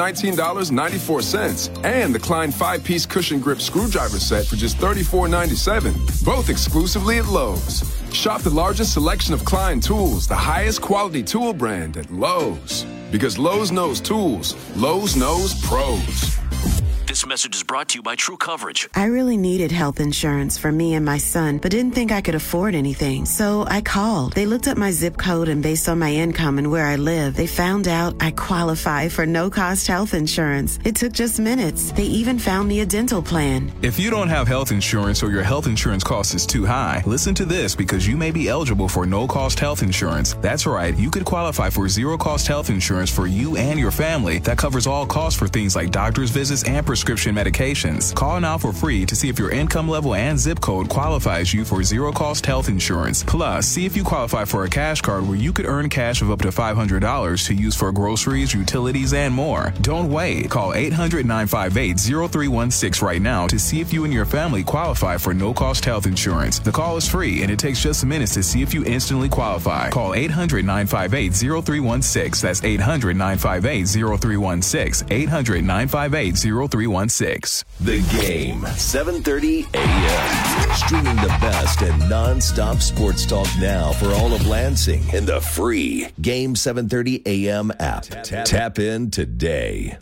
$319.94 and the Klein 5-piece cushion grip screwdriver set for just $34.97, both exclusively at Lowe's. Shop the largest selection of Klein tools, the highest quality tool brand at Lowe's. Because Lowe's knows tools, Lowe's knows pros. This message is brought to you by True Coverage. I really needed health insurance for me and my son, but didn't think I could afford anything. So I called. They looked up my zip code, and based on my income and where I live, they found out I qualify for no-cost health insurance. It took just minutes. They even found me a dental plan. If you don't have health insurance or your health insurance cost is too high, listen to this because you may be eligible for no-cost health insurance. That's right. You could qualify for zero-cost health insurance for you and your family that covers all costs for things like doctor's visits and prescriptions prescription medications. Call now for free to see if your income level and zip code qualifies you for zero-cost health insurance. Plus, see if you qualify for a cash card where you could earn cash of up to $500 to use for groceries, utilities, and more. Don't wait. Call 800-958-0316 right now to see if you and your family qualify for no-cost health insurance. The call is free, and it takes just minutes to see if you instantly qualify. Call 800-958-0316. That's 800-958-0316. 800-958-0316. The Game, 7:30 a.m. Streaming the best and non-stop sports talk now for all of Lansing in the free Game 730 a.m. app. Tap in today.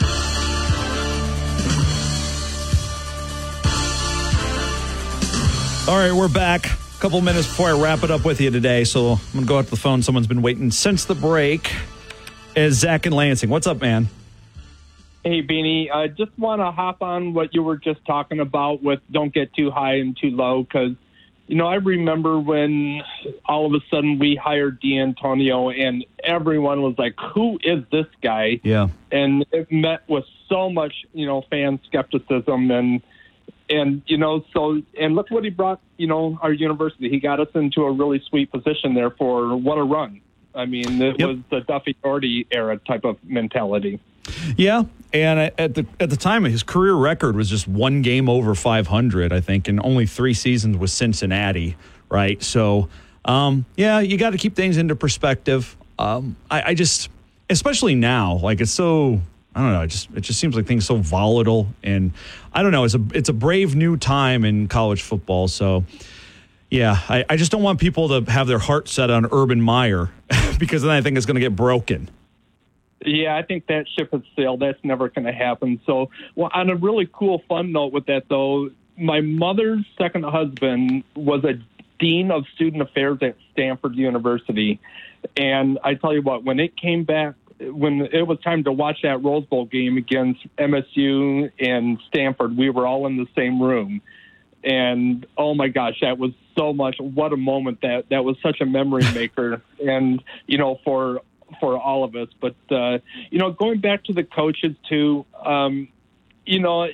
All right, we're back. A couple minutes before I wrap it up with you today, so I'm going to go out to the phone. Someone's been waiting since the break. Is Zach in Lansing. What's up, man? Hey, Beanie. I just want to hop on what you were just talking about with don't get too high and too low, because, you know, I remember when all of a sudden we hired D'Antonio and everyone was like, who is this guy? Yeah. And it met with so much, you know, fan skepticism and you know, so, and look what he brought, you know, our university. He got us into a really sweet position there for what a run. I mean, it was the Duffy Doherty era type of mentality. Yeah, and at the time, his career record was just one game over 500, I think, and only 3 seasons with Cincinnati, right? So, yeah, you got to keep things into perspective. I just, especially now, like it's so, I don't know, it just seems like things are so volatile, and I don't know, it's a brave new time in college football, so. Yeah, I just don't want people to have their heart set on Urban Meyer because then I think it's going to get broken. Yeah, I think that ship has sailed. That's never going to happen. So, well, on a really cool, fun note with that, though, my mother's second husband was a dean of student affairs at Stanford University. And I tell you what, when it came back, when it was time to watch that Rose Bowl game against MSU and Stanford, we were all in the same room. And, oh, my gosh, that was so much. What a moment. That was such a memory maker. And, you know, for all of us. But, you know, going back to the coaches, too, you know,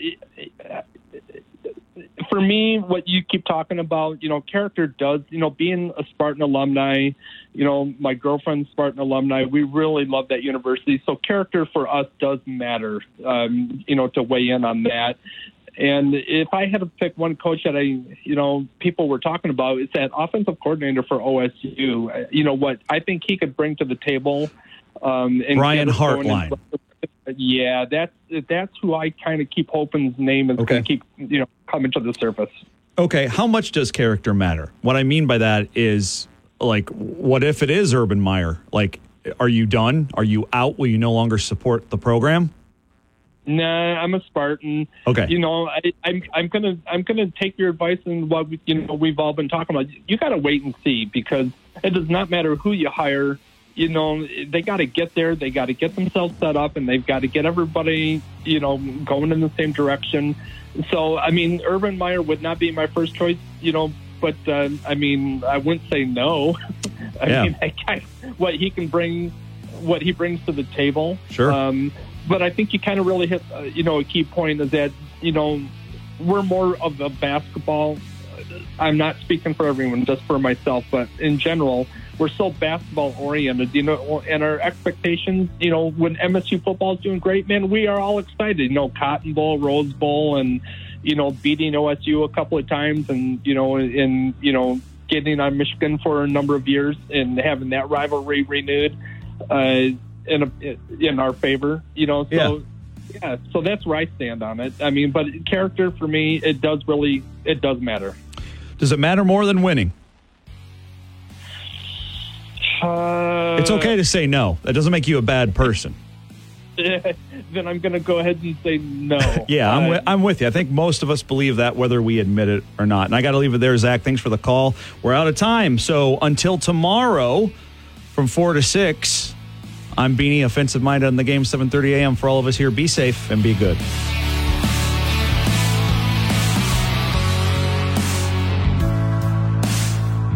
for me, what you keep talking about, you know, character does, you know, being a Spartan alumni, you know, my girlfriend's Spartan alumni, we really love that university. So character for us does matter, you know, to weigh in on that. And if I had to pick one coach that people were talking about, it's that offensive coordinator for OSU. You know what I think he could bring to the table. And Brian Hartline. Yeah, that's who I kind of keep hoping's name is going to keep coming to the surface. Okay, how much does character matter? What I mean by that is, like, what if it is Urban Meyer? Like, are you done? Are you out? Will you no longer support the program? Nah, I'm a Spartan. Okay. You know, I'm gonna take your advice and what we've all been talking about. You got to wait and see, because it does not matter who you hire. You know, they got to get there. They got to get themselves set up, and they've got to get everybody, you know, going in the same direction. So, I mean, Urban Meyer would not be my first choice, you know, but I mean, I wouldn't say no. I mean, what he brings to the table. Sure. But I think you kind of really hit, a key point is that, you know, we're more of a basketball. I'm not speaking for everyone, just for myself, but in general, we're so basketball oriented, you know, and our expectations, you know, when MSU football is doing great, man, we are all excited, you know, Cotton Bowl, Rose Bowl, and, you know, beating OSU a couple of times and, getting on Michigan for a number of years and having that rivalry renewed. In our favor, you know, so yeah, so that's where I stand on it. I mean, but character for me, it does matter. Does it matter more than winning? It's okay to say no. That doesn't make you a bad person. Then I'm going to go ahead and say no. Yeah, I'm with you. I think most of us believe that, whether we admit it or not. And I got to leave it there, Zach. Thanks for the call. We're out of time. So until tomorrow from 4 to 6, I'm Beanie, offensive minded on the Game, 7:30 a.m. For all of us here, be safe and be good.